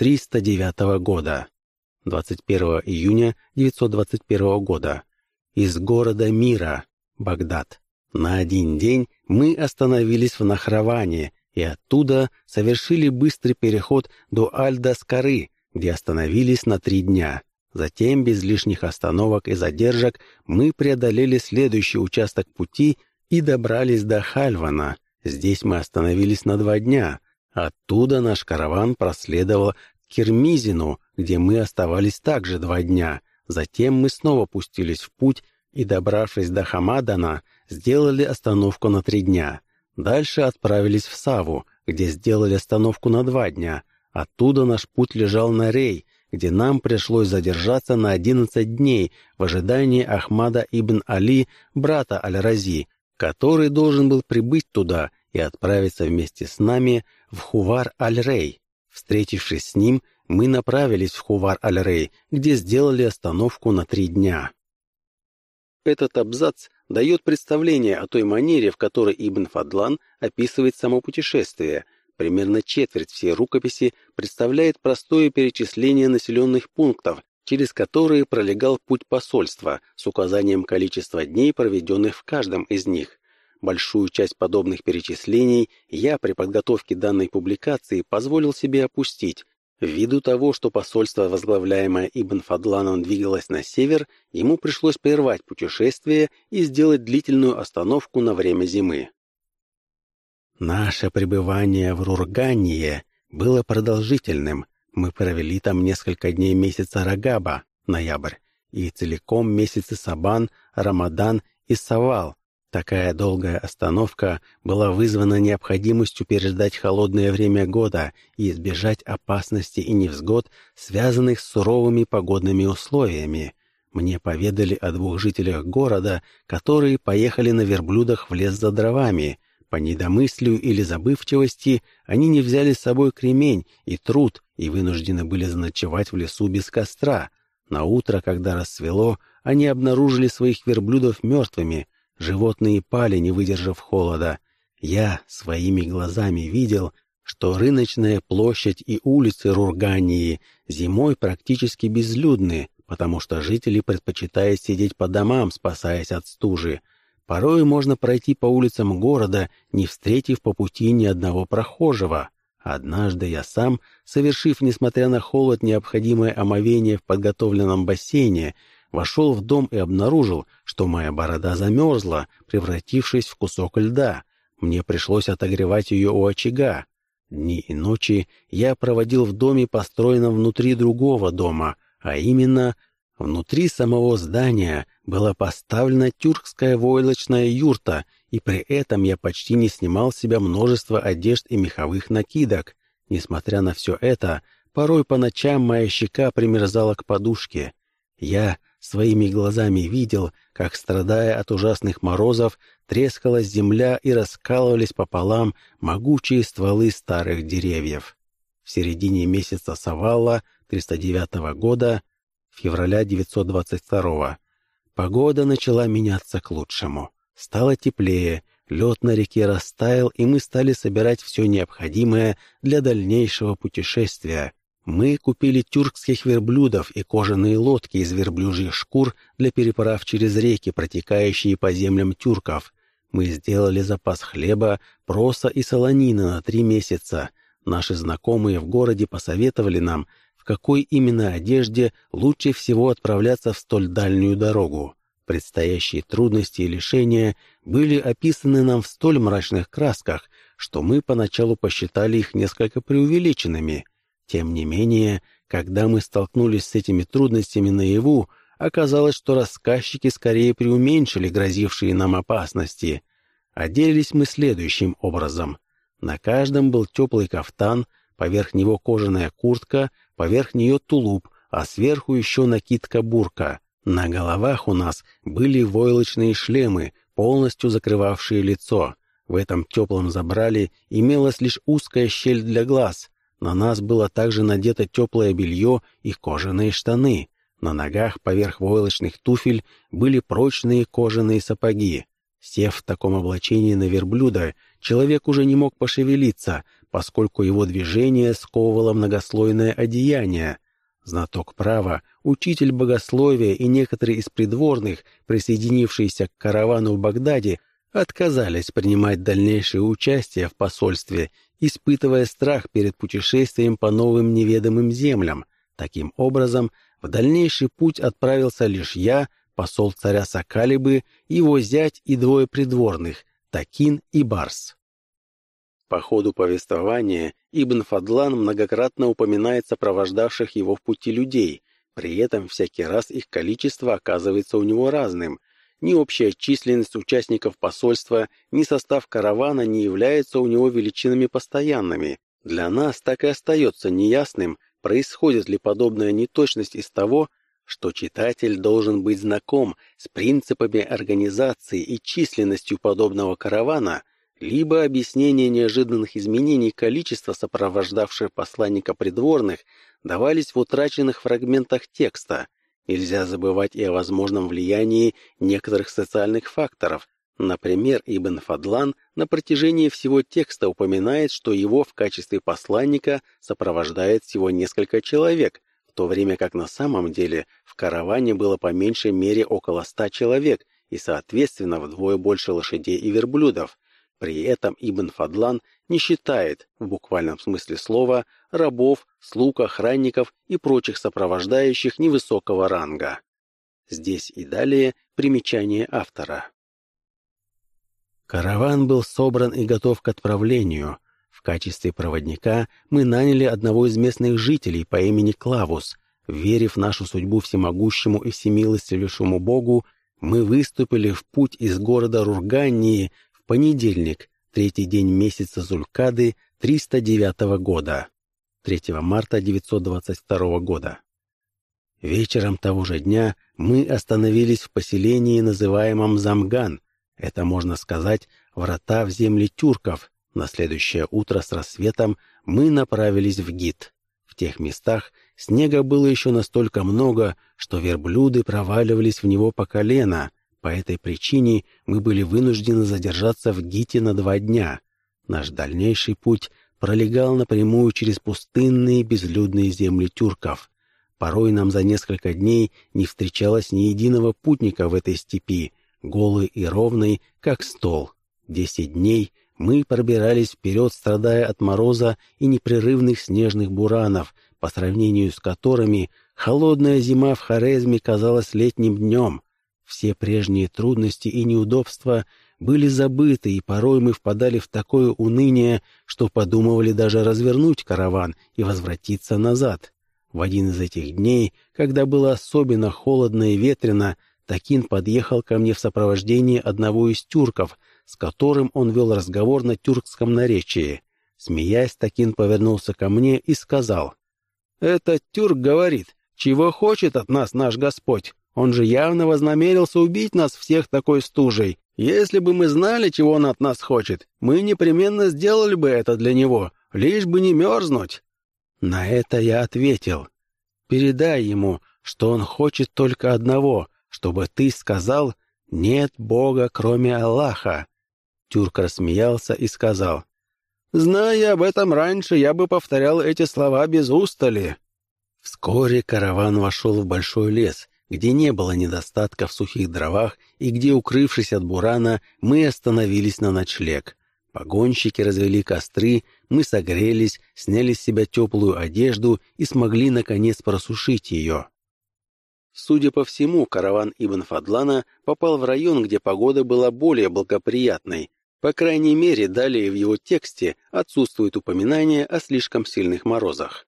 триста девятого года. двадцать первого июня девятьсот двадцать первого года. Из города мира, Багдад. На один день мы остановились в Нахраване и оттуда совершили быстрый переход до Аль-Даскары, где остановились на три дня. Затем, без лишних остановок и задержек, мы преодолели следующий участок пути и добрались до Хальвана. Здесь мы остановились на два дня. Оттуда наш караван проследовал к Кирмизину, где мы оставались также два дня. Затем мы снова пустились в путь и, добравшись до Хамадана, сделали остановку на три дня. Дальше отправились в Саву, где сделали остановку на два дня. Оттуда наш путь лежал на Рей, где нам пришлось задержаться на одиннадцать дней в ожидании Ахмада ибн Али, брата Аль-Рази, который должен был прибыть туда и отправиться вместе с нами в Хувар-Аль-Рей. Встретившись с ним, мы направились в Хувар-Аль-Рей, где сделали остановку на три дня. Этот абзац дает представление о той манере, в которой Ибн Фадлан описывает само путешествие. Примерно четверть всей рукописи представляет простое перечисление населенных пунктов, через которые пролегал путь посольства, с указанием количества дней, проведенных в каждом из них. Большую часть подобных перечислений я при подготовке данной публикации позволил себе опустить. Ввиду того, что посольство, возглавляемое Ибн Фадланом, двигалось на север, ему пришлось прервать путешествие и сделать длительную остановку на время зимы. Наше пребывание в Рурганье было продолжительным. Мы провели там несколько дней месяца Рагаба, ноябрь, и целиком месяцы Сабан, Рамадан и Савал. Такая долгая остановка была вызвана необходимостью переждать холодное время года и избежать опасностей и невзгод, связанных с суровыми погодными условиями. Мне поведали о двух жителях города, которые поехали на верблюдах в лес за дровами. По недомыслию или забывчивости они не взяли с собой кремень и труд и вынуждены были заночевать в лесу без костра. На утро, когда рассвело, они обнаружили своих верблюдов мертвыми. Животные пали, не выдержав холода. Я своими глазами видел, что рыночная площадь и улицы Рургании зимой практически безлюдны, потому что жители предпочитают сидеть по домам, спасаясь от стужи. Порой можно пройти по улицам города, не встретив по пути ни одного прохожего. Однажды я сам, совершив, несмотря на холод, необходимое омовение в подготовленном бассейне, вошел в дом и обнаружил, что моя борода замерзла, превратившись в кусок льда. Мне пришлось отогревать ее у очага. Дни и ночи я проводил в доме, построенном внутри другого дома, а именно, внутри самого здания была поставлена тюркская войлочная юрта, и при этом я почти не снимал с себя множество одежд и меховых накидок. Несмотря на все это, порой по ночам моя щека примерзала к подушке. Я своими глазами видел, как, страдая от ужасных морозов, трескалась земля и раскалывались пополам могучие стволы старых деревьев. В середине месяца Савалла триста девятого года, февраля девятьсот двадцать второго, погода начала меняться к лучшему. Стало теплее, лед на реке растаял, и мы стали собирать все необходимое для дальнейшего путешествия. Мы купили тюркских верблюдов и кожаные лодки из верблюжьих шкур для переправ через реки, протекающие по землям тюрков. Мы сделали запас хлеба, проса и солонины на три месяца. Наши знакомые в городе посоветовали нам, в какой именно одежде лучше всего отправляться в столь дальнюю дорогу. Предстоящие трудности и лишения были описаны нам в столь мрачных красках, что мы поначалу посчитали их несколько преувеличенными. Тем не менее, когда мы столкнулись с этими трудностями наяву, оказалось, что рассказчики скорее преуменьшили грозившие нам опасности. Оделись мы следующим образом. На каждом был теплый кафтан, поверх него кожаная куртка, поверх нее тулуп, а сверху еще накидка-бурка. На головах у нас были войлочные шлемы, полностью закрывавшие лицо. В этом теплом забрале имелась лишь узкая щель для глаз. На нас было также надето теплое белье и кожаные штаны. На ногах поверх войлочных туфель были прочные кожаные сапоги. Сев в таком облачении на верблюда, человек уже не мог пошевелиться, поскольку его движение сковывало многослойное одеяние. Знаток права, учитель богословия и некоторые из придворных, присоединившиеся к каравану в Багдаде, отказались принимать дальнейшее участие в посольстве, испытывая страх перед путешествием по новым неведомым землям. Таким образом, в дальнейший путь отправился лишь я, посол царя Сакалибы, его зять и двое придворных, Такин и Барс. По ходу повествования Ибн Фадлан многократно упоминает сопровождавших его в пути людей, при этом всякий раз их количество оказывается у него разным. Ни общая численность участников посольства, ни состав каравана не являются у него величинами постоянными. Для нас так и остается неясным, происходит ли подобная неточность из того, что читатель должен быть знаком с принципами организации и численностью подобного каравана, либо объяснение неожиданных изменений количества сопровождавших посланника придворных давались в утраченных фрагментах текста. Нельзя забывать и о возможном влиянии некоторых социальных факторов. Например, Ибн Фадлан на протяжении всего текста упоминает, что его в качестве посланника сопровождает всего несколько человек, в то время как на самом деле в караване было по меньшей мере около ста человек и, соответственно, вдвое больше лошадей и верблюдов. При этом Ибн Фадлан не считает, в буквальном смысле слова, рабов, слуг, охранников и прочих сопровождающих невысокого ранга. Здесь и далее примечание автора. Караван был собран и готов к отправлению. В качестве проводника мы наняли одного из местных жителей по имени Клавус. Верив в нашу судьбу всемогущему и всемилостивейшему Богу, мы выступили в путь из города Рургании в понедельник, третий день месяца Зулькады триста девятого года, третьего марта девятьсот двадцать второго года. Вечером того же дня мы остановились в поселении, называемом Замган. Это, можно сказать, врата в земли тюрков. На следующее утро с рассветом мы направились в Гит. В тех местах снега было еще настолько много, что верблюды проваливались в него по колено. По этой причине мы были вынуждены задержаться в Гите на два дня. Наш дальнейший путь пролегал напрямую через пустынные безлюдные земли тюрков. Порой нам за несколько дней не встречалось ни единого путника в этой степи, голый и ровный, как стол. Десять дней мы пробирались вперед, страдая от мороза и непрерывных снежных буранов, по сравнению с которыми холодная зима в Хорезме казалась летним днем. Все прежние трудности и неудобства были забыты, и порой мы впадали в такое уныние, что подумывали даже развернуть караван и возвратиться назад. В один из этих дней, когда было особенно холодно и ветрено, Такин подъехал ко мне в сопровождении одного из тюрков, с которым он вел разговор на тюркском наречии. Смеясь, Такин повернулся ко мне и сказал: «Этот тюрк говорит, чего хочет от нас наш Господь. Он же явно вознамерился убить нас всех такой стужей. Если бы мы знали, чего он от нас хочет, мы непременно сделали бы это для него, лишь бы не мерзнуть». На это я ответил: «Передай ему, что он хочет только одного, чтобы ты сказал: нет Бога, кроме Аллаха». Тюрк рассмеялся и сказал: «Зная об этом раньше, я бы повторял эти слова без устали». Вскоре караван вошел в большой лес, где не было недостатка в сухих дровах и где, укрывшись от бурана, мы остановились на ночлег. Погонщики развели костры, мы согрелись, сняли с себя теплую одежду и смогли, наконец, просушить ее. Судя по всему, караван Ибн Фадлана попал в район, где погода была более благоприятной. По крайней мере, далее в его тексте отсутствует упоминание о слишком сильных морозах.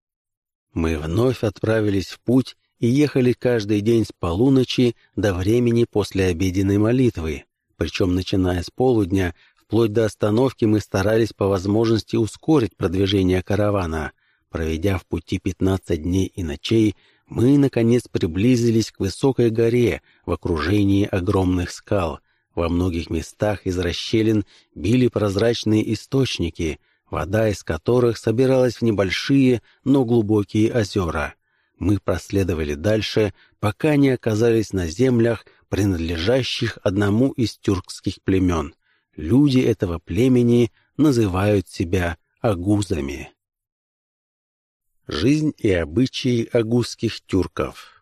Мы вновь отправились в путь и ехали каждый день с полуночи до времени после обеденной молитвы. Причем, начиная с полудня, вплоть до остановки, мы старались по возможности ускорить продвижение каравана. Проведя в пути пятнадцать дней и ночей, мы, наконец, приблизились к высокой горе в окружении огромных скал. Во многих местах из расщелин били прозрачные источники, вода из которых собиралась в небольшие, но глубокие озера. Мы проследовали дальше, пока не оказались на землях, принадлежащих одному из тюркских племен. Люди этого племени называют себя агузами. Жизнь и обычаи агузских тюрков.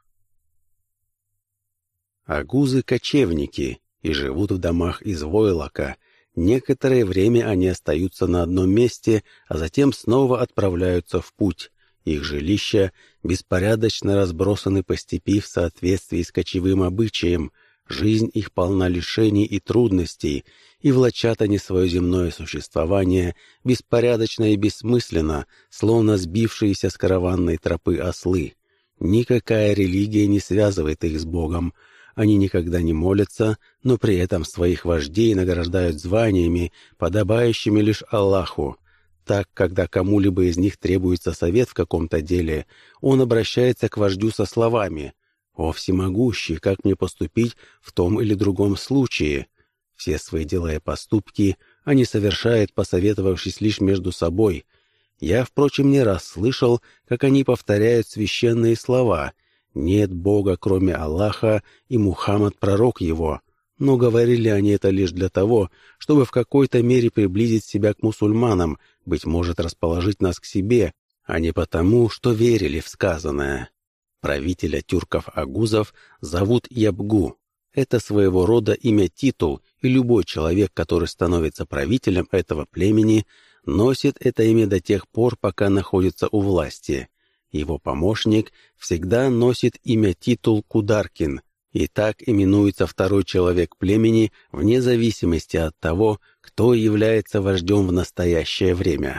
Агузы — кочевники и живут в домах из войлока. Некоторое время они остаются на одном месте, а затем снова отправляются в путь. Их жилища беспорядочно разбросаны по степи в соответствии с кочевым обычаем. Жизнь их полна лишений и трудностей, и влачат они свое земное существование беспорядочно и бессмысленно, словно сбившиеся с караванной тропы ослы. Никакая религия не связывает их с Богом. Они никогда не молятся, но при этом своих вождей награждают званиями, подобающими лишь Аллаху. Так, когда кому-либо из них требуется совет в каком-то деле, он обращается к вождю со словами: «О всемогущий, как мне поступить в том или другом случае?» Все свои дела и поступки они совершают, посоветовавшись лишь между собой. Я, впрочем, не раз слышал, как они повторяют священные слова: «Нет Бога, кроме Аллаха, и Мухаммад — пророк его». Но говорили они это лишь для того, чтобы в какой-то мере приблизить себя к мусульманам, быть может, расположить нас к себе, а не потому, что верили в сказанное. Правителя тюрков-агузов зовут Ябгу. Это своего рода имя-титул, и любой человек, который становится правителем этого племени, носит это имя до тех пор, пока находится у власти. Его помощник всегда носит имя-титул Кударкин, и так именуется второй человек племени вне зависимости от того, кто является вождем в настоящее время.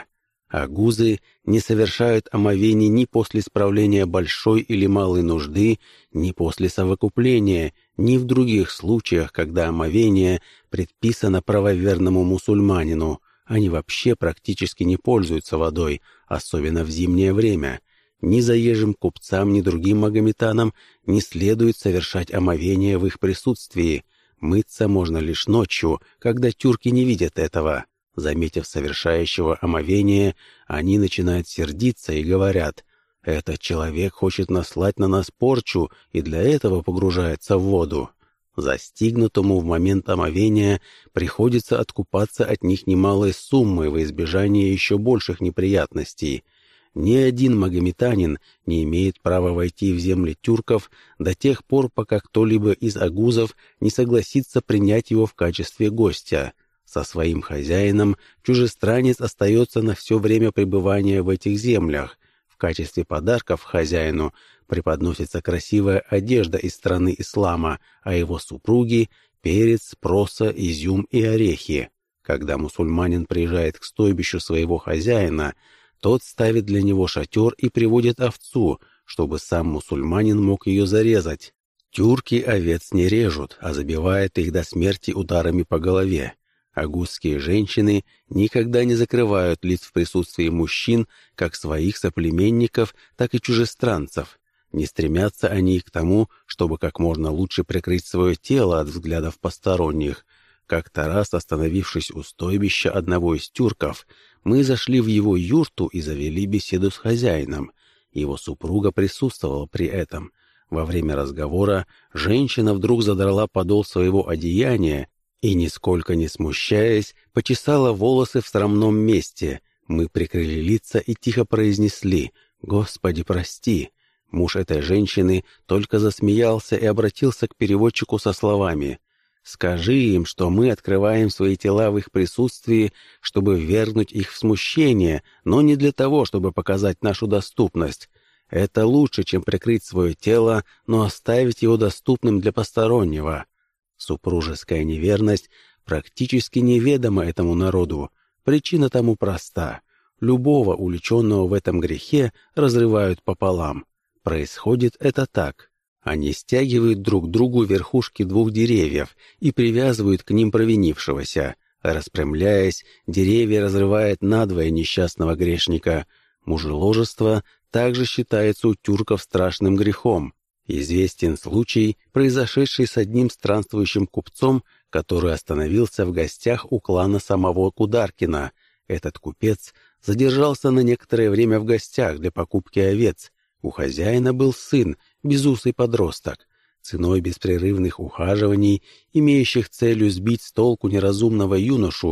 Агузы не совершают омовений ни после справления большой или малой нужды, ни после совокупления, ни в других случаях, когда омовение предписано правоверному мусульманину. Они вообще практически не пользуются водой, особенно в зимнее время. Ни заезжим купцам, ни другим магометанам не следует совершать омовение в их присутствии. Мыться можно лишь ночью, когда тюрки не видят этого. Заметив совершающего омовение, они начинают сердиться и говорят: «Этот человек хочет наслать на нас порчу и для этого погружается в воду». Застигнутому в момент омовения приходится откупаться от них немалой суммой во избежание еще больших неприятностей. Ни один магометанин не имеет права войти в земли тюрков до тех пор, пока кто-либо из агузов не согласится принять его в качестве гостя. Со своим хозяином чужестранец остается на все время пребывания в этих землях. В качестве подарков хозяину преподносится красивая одежда из страны ислама, а его супруги — перец, проса, изюм и орехи. Когда мусульманин приезжает к стойбищу своего хозяина, тот ставит для него шатер и приводит овцу, чтобы сам мусульманин мог ее зарезать. Тюрки овец не режут, а забивают их до смерти ударами по голове. Агузские женщины никогда не закрывают лиц в присутствии мужчин, как своих соплеменников, так и чужестранцев. Не стремятся они и к тому, чтобы как можно лучше прикрыть свое тело от взглядов посторонних. Как-то раз, остановившись у стойбища одного из тюрков, мы зашли в его юрту и завели беседу с хозяином. Его супруга присутствовала при этом. Во время разговора женщина вдруг задрала подол своего одеяния и, нисколько не смущаясь, почесала волосы в срамном месте. Мы прикрыли лица и тихо произнесли: «Господи, прости». Муж этой женщины только засмеялся и обратился к переводчику со словами: «Скажи им, что мы открываем свои тела в их присутствии, чтобы ввергнуть их в смущение, но не для того, чтобы показать нашу доступность. Это лучше, чем прикрыть свое тело, но оставить его доступным для постороннего». Супружеская неверность практически неведома этому народу. Причина тому проста. Любого увлеченного в этом грехе разрывают пополам. Происходит это так. Они стягивают друг к другу верхушки двух деревьев и привязывают к ним провинившегося. Распрямляясь, деревья разрывает надвое несчастного грешника. Мужеложество также считается у тюрков страшным грехом. Известен случай, произошедший с одним странствующим купцом, который остановился в гостях у клана самого Кударкина. Этот купец задержался на некоторое время в гостях для покупки овец. У хозяина был сын, безусый подросток. Ценой беспрерывных ухаживаний, имеющих целью сбить с толку неразумного юношу,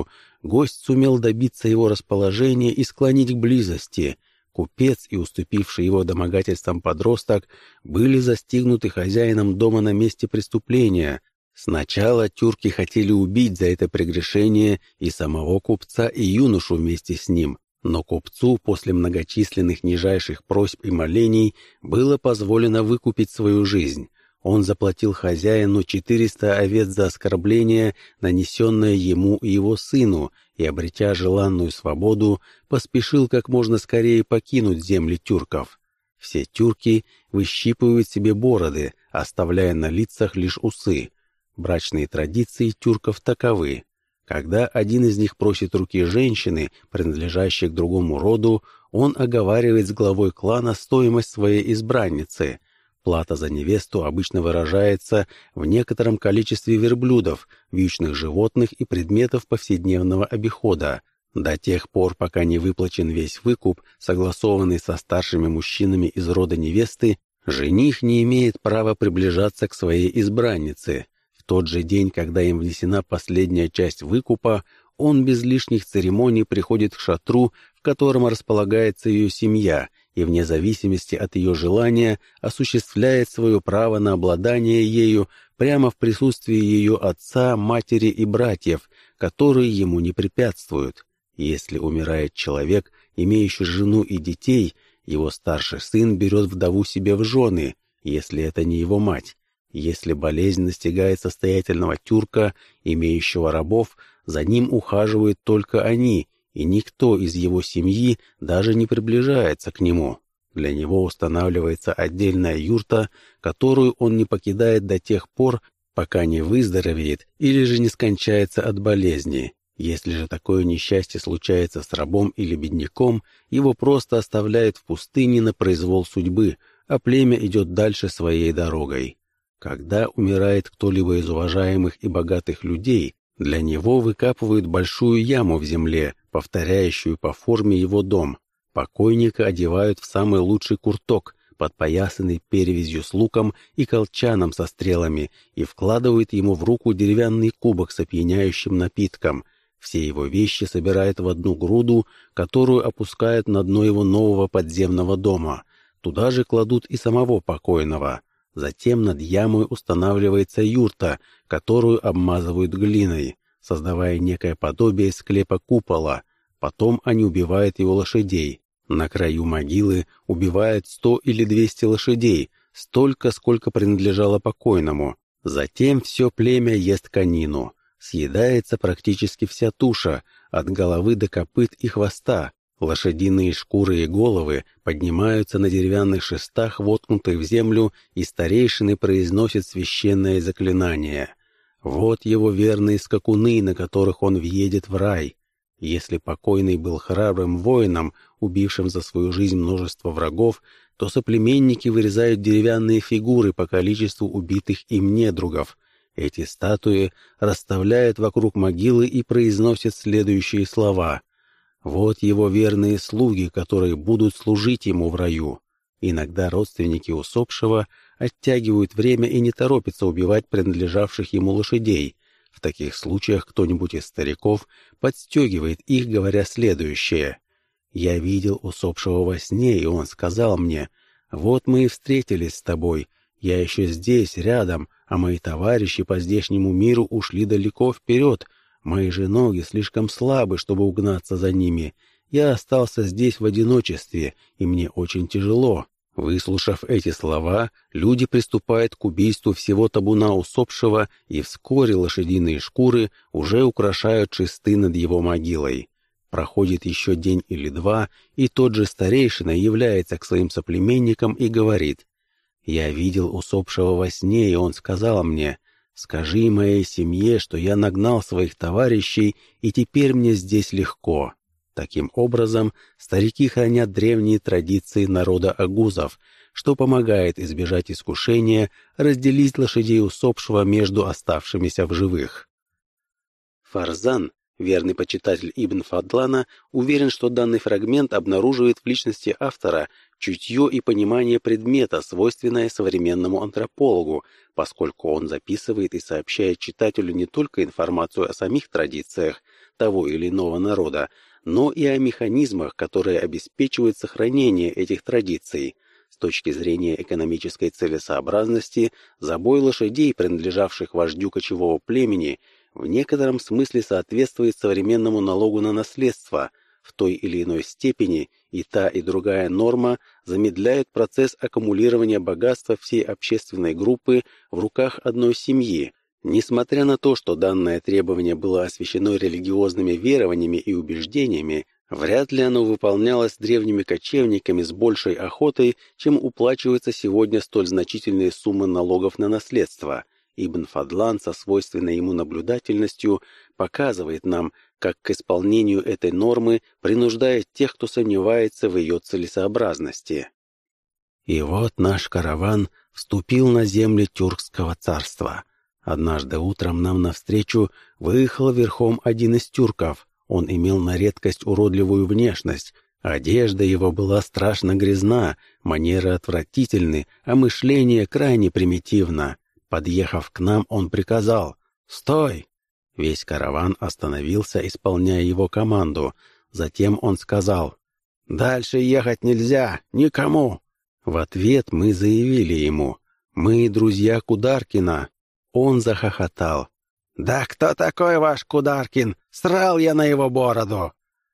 Гость сумел добиться его расположения и склонить к близости. Купец и уступивший его домогательствам подросток были застигнуты хозяином дома на месте преступления. Сначала тюрки хотели убить за это прегрешение и самого купца, и юношу вместе с ним, но купцу после многочисленных нижайших просьб и молений было позволено выкупить свою жизнь. Он заплатил хозяину четыреста овец за оскорбление, нанесенное ему и его сыну, и, обретя желанную свободу, поспешил как можно скорее покинуть земли тюрков. Все тюрки выщипывают себе бороды, оставляя на лицах лишь усы. Брачные традиции тюрков таковы. Когда один из них просит руки женщины, принадлежащей к другому роду, он оговаривает с главой клана стоимость своей избранницы. Плата за невесту обычно выражается в некотором количестве верблюдов, вьючных животных и предметов повседневного обихода. До тех пор, пока не выплачен весь выкуп, согласованный со старшими мужчинами из рода невесты, жених не имеет права приближаться к своей избраннице. В тот же день, когда им внесена последняя часть выкупа, он без лишних церемоний приходит к шатру, в котором располагается ее семья, и вне зависимости от ее желания осуществляет свое право на обладание ею прямо в присутствии ее отца, матери и братьев, которые ему не препятствуют. Если умирает человек, имеющий жену и детей, его старший сын берет вдову себе в жены, если это не его мать. Если болезнь настигает состоятельного тюрка, имеющего рабов, за ним ухаживают только они, и никто из его семьи даже не приближается к нему. Для него устанавливается отдельная юрта, которую он не покидает до тех пор, пока не выздоровеет или же не скончается от болезни. Если же такое несчастье случается с рабом или бедняком, его просто оставляют в пустыне на произвол судьбы, а племя идет дальше своей дорогой. Когда умирает кто-либо из уважаемых и богатых людей, для него выкапывают большую яму в земле, повторяющую по форме его дом. Покойника одевают в самый лучший курток, подпоясанный перевязью с луком и колчаном со стрелами, и вкладывают ему в руку деревянный кубок с опьяняющим напитком. Все его вещи собирают в одну груду, которую опускают на дно его нового подземного дома. Туда же кладут и самого покойного. Затем над ямой устанавливается юрта, которую обмазывают глиной, создавая некое подобие склепа купола. Потом они убивают его лошадей. На краю могилы убивают сто или двести лошадей, столько, сколько принадлежало покойному. Затем все племя ест конину. Съедается практически вся туша, от головы до копыт и хвоста. Лошадиные шкуры и головы поднимаются на деревянных шестах, воткнутых в землю, и старейшины произносят священное заклинание. Вот его верные скакуны, на которых он въедет в рай. Если покойный был храбрым воином, убившим за свою жизнь множество врагов, то соплеменники вырезают деревянные фигуры по количеству убитых им недругов. Эти статуи расставляют вокруг могилы и произносят следующие слова: «Вот его верные слуги, которые будут служить ему в раю». Иногда родственники усопшего оттягивают время и не торопятся убивать принадлежавших ему лошадей. В таких случаях кто-нибудь из стариков подстегивает их, говоря следующее: «Я видел усопшего во сне, и он сказал мне: вот мы и встретились с тобой. Я еще здесь, рядом, а мои товарищи по здешнему миру ушли далеко вперед. Мои же ноги слишком слабы, чтобы угнаться за ними. Я остался здесь в одиночестве, и мне очень тяжело». Выслушав эти слова, люди приступают к убийству всего табуна усопшего, и вскоре лошадиные шкуры уже украшают шесты над его могилой. Проходит еще день или два, и тот же старейшина является к своим соплеменникам и говорит: «Я видел усопшего во сне, и он сказал мне: скажи моей семье, что я нагнал своих товарищей, и теперь мне здесь легко». Таким образом, старики хранят древние традиции народа агузов, что помогает избежать искушения разделить лошадей усопшего между оставшимися в живых. Фарзан, верный почитатель Ибн Фадлана, уверен, что данный фрагмент обнаруживает в личности автора чутье и понимание предмета, свойственное современному антропологу, поскольку он записывает и сообщает читателю не только информацию о самих традициях, того или иного народа, но и о механизмах, которые обеспечивают сохранение этих традиций. С точки зрения экономической целесообразности, забой лошадей, принадлежавших вождю кочевого племени, в некотором смысле соответствует современному налогу на наследство. В той или иной степени и та, и другая норма замедляют процесс аккумулирования богатства всей общественной группы в руках одной семьи. Несмотря на то, что данное требование было освящено религиозными верованиями и убеждениями, вряд ли оно выполнялось древними кочевниками с большей охотой, чем уплачиваются сегодня столь значительные суммы налогов на наследство. Ибн Фадлан со свойственной ему наблюдательностью показывает нам, как к исполнению этой нормы принуждает тех, кто сомневается в ее целесообразности. И вот наш караван вступил на земли тюркского царства. Однажды утром нам навстречу выехал верхом один из тюрков. Он имел на редкость уродливую внешность. Одежда его была страшно грязна, манеры отвратительны, а мышление крайне примитивно. Подъехав к нам, он приказал: «Стой!» Весь караван остановился, исполняя его команду. Затем он сказал: «Дальше ехать нельзя, никому!» В ответ мы заявили ему: «Мы друзья Кударкина». Он захохотал: «Да кто такой ваш Кударкин? Срал я на его бороду!»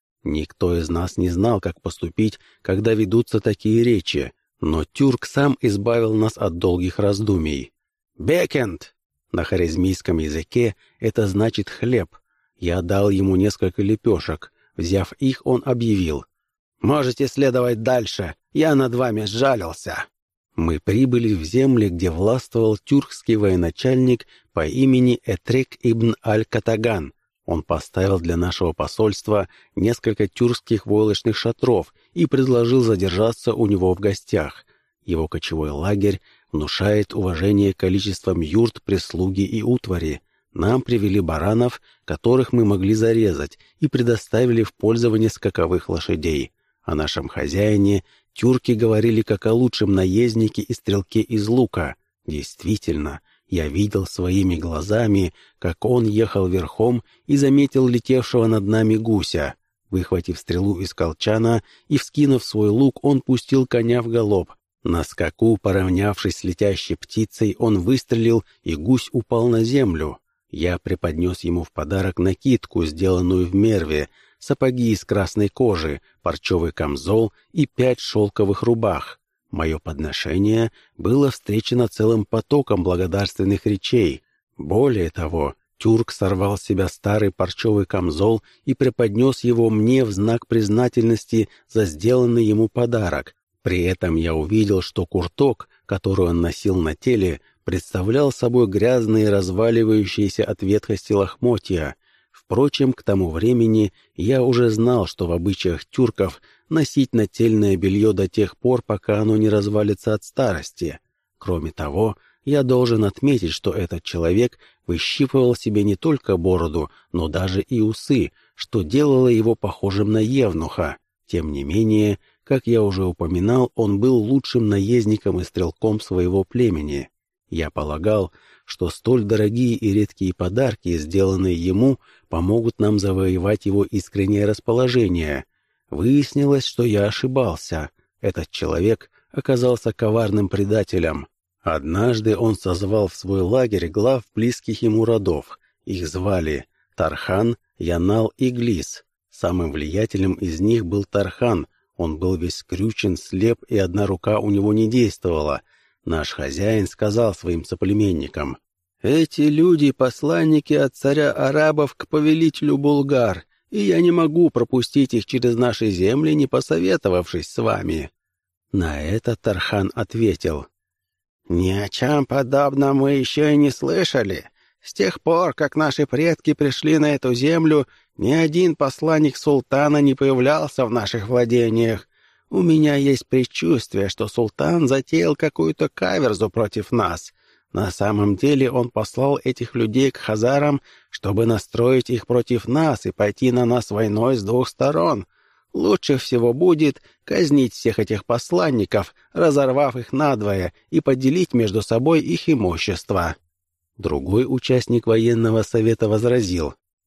Никто из нас не знал, как поступить, когда ведутся такие речи, но тюрк сам избавил нас от долгих раздумий. «Бекент!» На хорезмийском языке это значит «хлеб». Я дал ему несколько лепешек. Взяв их, он объявил: «Можете следовать дальше, я над вами сжалился». Мы прибыли в земли, где властвовал тюркский военачальник по имени Этрек ибн аль-Катаган. Он поставил для нашего посольства несколько тюркских войлочных шатров и предложил задержаться у него в гостях. Его кочевой лагерь внушает уважение количеством юрт, прислуги и утвари. Нам привели баранов, которых мы могли зарезать, и предоставили в пользование скаковых лошадей. О нашем хозяине тюрки говорили как о лучшем наезднике и стрелке из лука. Действительно, я видел своими глазами, как он ехал верхом и заметил летевшего над нами гуся. Выхватив стрелу из колчана и вскинув свой лук, он пустил коня в галоп. На скаку, поравнявшись с летящей птицей, он выстрелил, и гусь упал на землю. Я преподнес ему в подарок накидку, сделанную в Мерве, сапоги из красной кожи, парчевый камзол и пять шелковых рубах. Мое подношение было встречено целым потоком благодарственных речей. Более того, тюрк сорвал с себя старый парчевый камзол и преподнес его мне в знак признательности за сделанный ему подарок. При этом я увидел, что курток, который он носил на теле, представлял собой грязные, разваливающиеся от ветхости лохмотья. Впрочем, к тому времени я уже знал, что в обычаях тюрков носить нательное белье до тех пор, пока оно не развалится от старости. Кроме того, я должен отметить, что этот человек выщипывал себе не только бороду, но даже и усы, что делало его похожим на евнуха. Тем не менее, как я уже упоминал, он был лучшим наездником и стрелком своего племени. Я полагал, что столь дорогие и редкие подарки, сделанные ему, помогут нам завоевать его искреннее расположение. Выяснилось, что я ошибался. Этот человек оказался коварным предателем. Однажды он созвал в свой лагерь глав близких ему родов. Их звали Тархан, Янал и Глис. Самым влиятельным из них был Тархан. Он был весь скрючен, слеп, и одна рука у него не действовала. Наш хозяин сказал своим соплеменникам: «Эти люди — посланники от царя арабов к повелителю булгар, и я не могу пропустить их через наши земли, не посоветовавшись с вами». На это Тархан ответил: «Ни о чем подобном мы еще и не слышали. С тех пор, как наши предки пришли на эту землю, ни один посланник султана не появлялся в наших владениях. У меня есть предчувствие, что султан затеял какую-то каверзу против нас. На самом деле он послал этих людей к хазарам, чтобы настроить их против нас и пойти на нас войной с двух сторон. Лучше всего будет казнить всех этих посланников, разорвав их надвое, и поделить между собой их имущество». Другой участник военного совета возразил: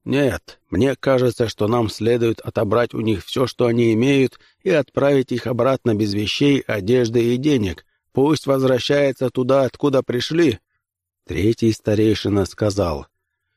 «Нет, мне кажется, что нам следует отобрать у них все, что они имеют, и отправить их обратно без вещей, одежды и денег. Пусть возвращаются туда, откуда пришли». Третий старейшина сказал: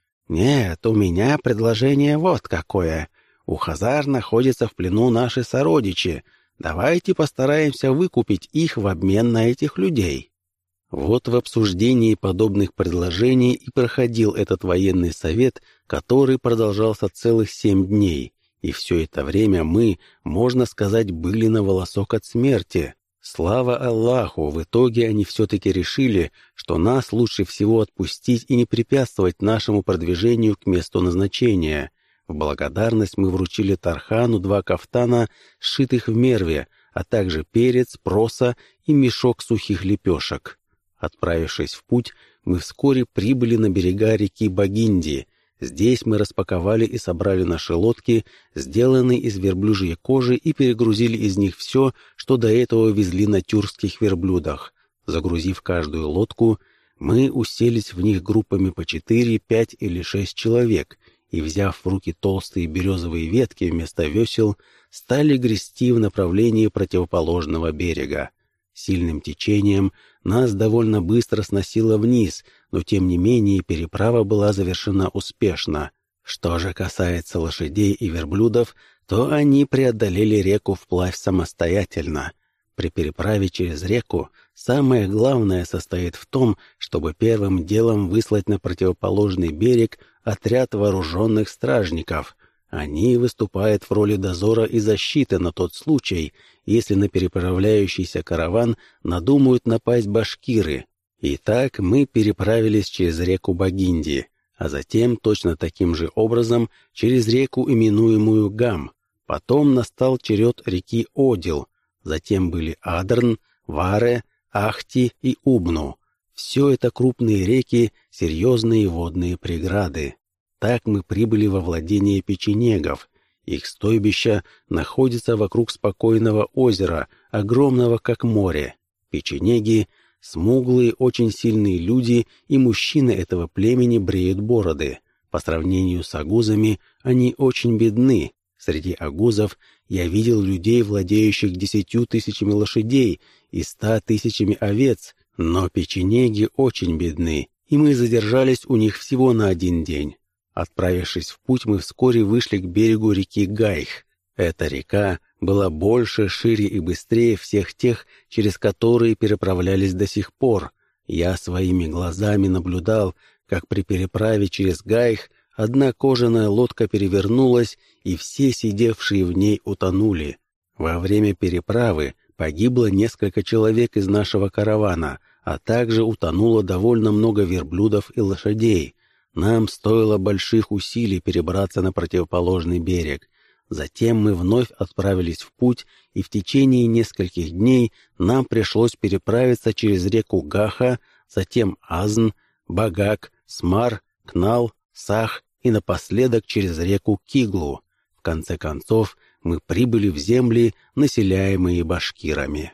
«Нет, у меня предложение вот какое. У хазар находятся в плену наши сородичи. Давайте постараемся выкупить их в обмен на этих людей». Вот в обсуждении подобных предложений и проходил этот военный совет, который продолжался целых семь дней. И все это время мы, можно сказать, были на волосок от смерти. Слава Аллаху, в итоге они все-таки решили, что нас лучше всего отпустить и не препятствовать нашему продвижению к месту назначения. В благодарность мы вручили Тархану два кафтана, сшитых в мерве, а также перец, проса и мешок сухих лепешек. Отправившись в путь, мы вскоре прибыли на берега реки Багинди. Здесь мы распаковали и собрали наши лодки, сделанные из верблюжьей кожи, и перегрузили из них все, что до этого везли на тюркских верблюдах. Загрузив каждую лодку, мы уселись в них группами по четыре, пять или шесть человек и, взяв в руки толстые березовые ветки вместо весел, стали грести в направлении противоположного берега. Сильным течением нас довольно быстро сносило вниз, но тем не менее переправа была завершена успешно. Что же касается лошадей и верблюдов, то они преодолели реку вплавь самостоятельно. При переправе через реку самое главное состоит в том, чтобы первым делом выслать на противоположный берег отряд вооруженных стражников. Они выступают в роли дозора и защиты на тот случай, если на переправляющийся караван надумают напасть башкиры. Итак, мы переправились через реку Багинди, а затем точно таким же образом через реку, именуемую Гам. Потом настал черед реки Одил, затем были Адрн, Варе, Ахти и Убну. Все это крупные реки, серьезные водные преграды. Так мы прибыли во владение печенегов. Их стойбища находятся вокруг спокойного озера, огромного как море. Печенеги — смуглые, очень сильные люди, и мужчины этого племени бреют бороды. По сравнению с агузами они очень бедны. Среди агузов я видел людей, владеющих десятью тысячами лошадей и ста тысячами овец, но печенеги очень бедны, и мы задержались у них всего на один день. Отправившись в путь, мы вскоре вышли к берегу реки Гайх. Эта река была больше, шире и быстрее всех тех, через которые переправлялись до сих пор. Я своими глазами наблюдал, как при переправе через Гайх одна кожаная лодка перевернулась, и все сидевшие в ней утонули. Во время переправы погибло несколько человек из нашего каравана, а также утонуло довольно много верблюдов и лошадей. Нам стоило больших усилий перебраться на противоположный берег. Затем мы вновь отправились в путь, и в течение нескольких дней нам пришлось переправиться через реку Гаха, затем Азн, Багак, Смар, Кнал, Сах и напоследок через реку Киглу. В конце концов, мы прибыли в земли, населяемые башкирами.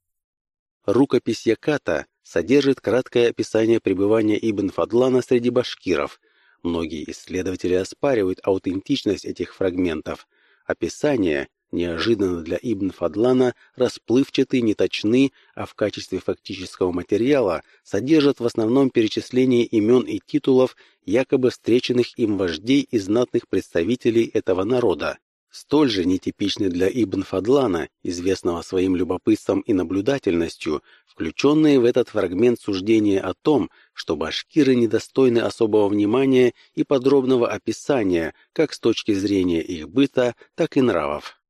Рукопись Яката содержит краткое описание пребывания Ибн Фадлана среди башкиров. Многие исследователи оспаривают аутентичность этих фрагментов. Описания, неожиданно для Ибн Фадлана, расплывчаты, неточны, а в качестве фактического материала содержат в основном перечисление имен и титулов якобы встреченных им вождей и знатных представителей этого народа. Столь же нетипичны для Ибн Фадлана, известного своим любопытством и наблюдательностью, включенные в этот фрагмент суждения о том, что башкиры недостойны особого внимания и подробного описания как с точки зрения их быта, так и нравов.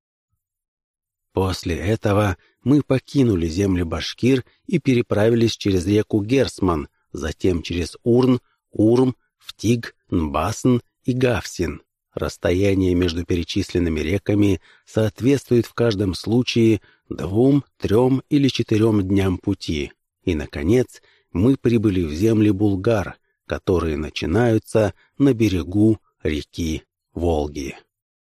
После этого мы покинули земли башкир и переправились через реку Герсман, затем через Урн, Урм, Втиг, Нбасн и Гавсин. Расстояние между перечисленными реками соответствует в каждом случае двум, трем или четырем дням пути. И, наконец, мы прибыли в земли Булгар, которые начинаются на берегу реки Волги.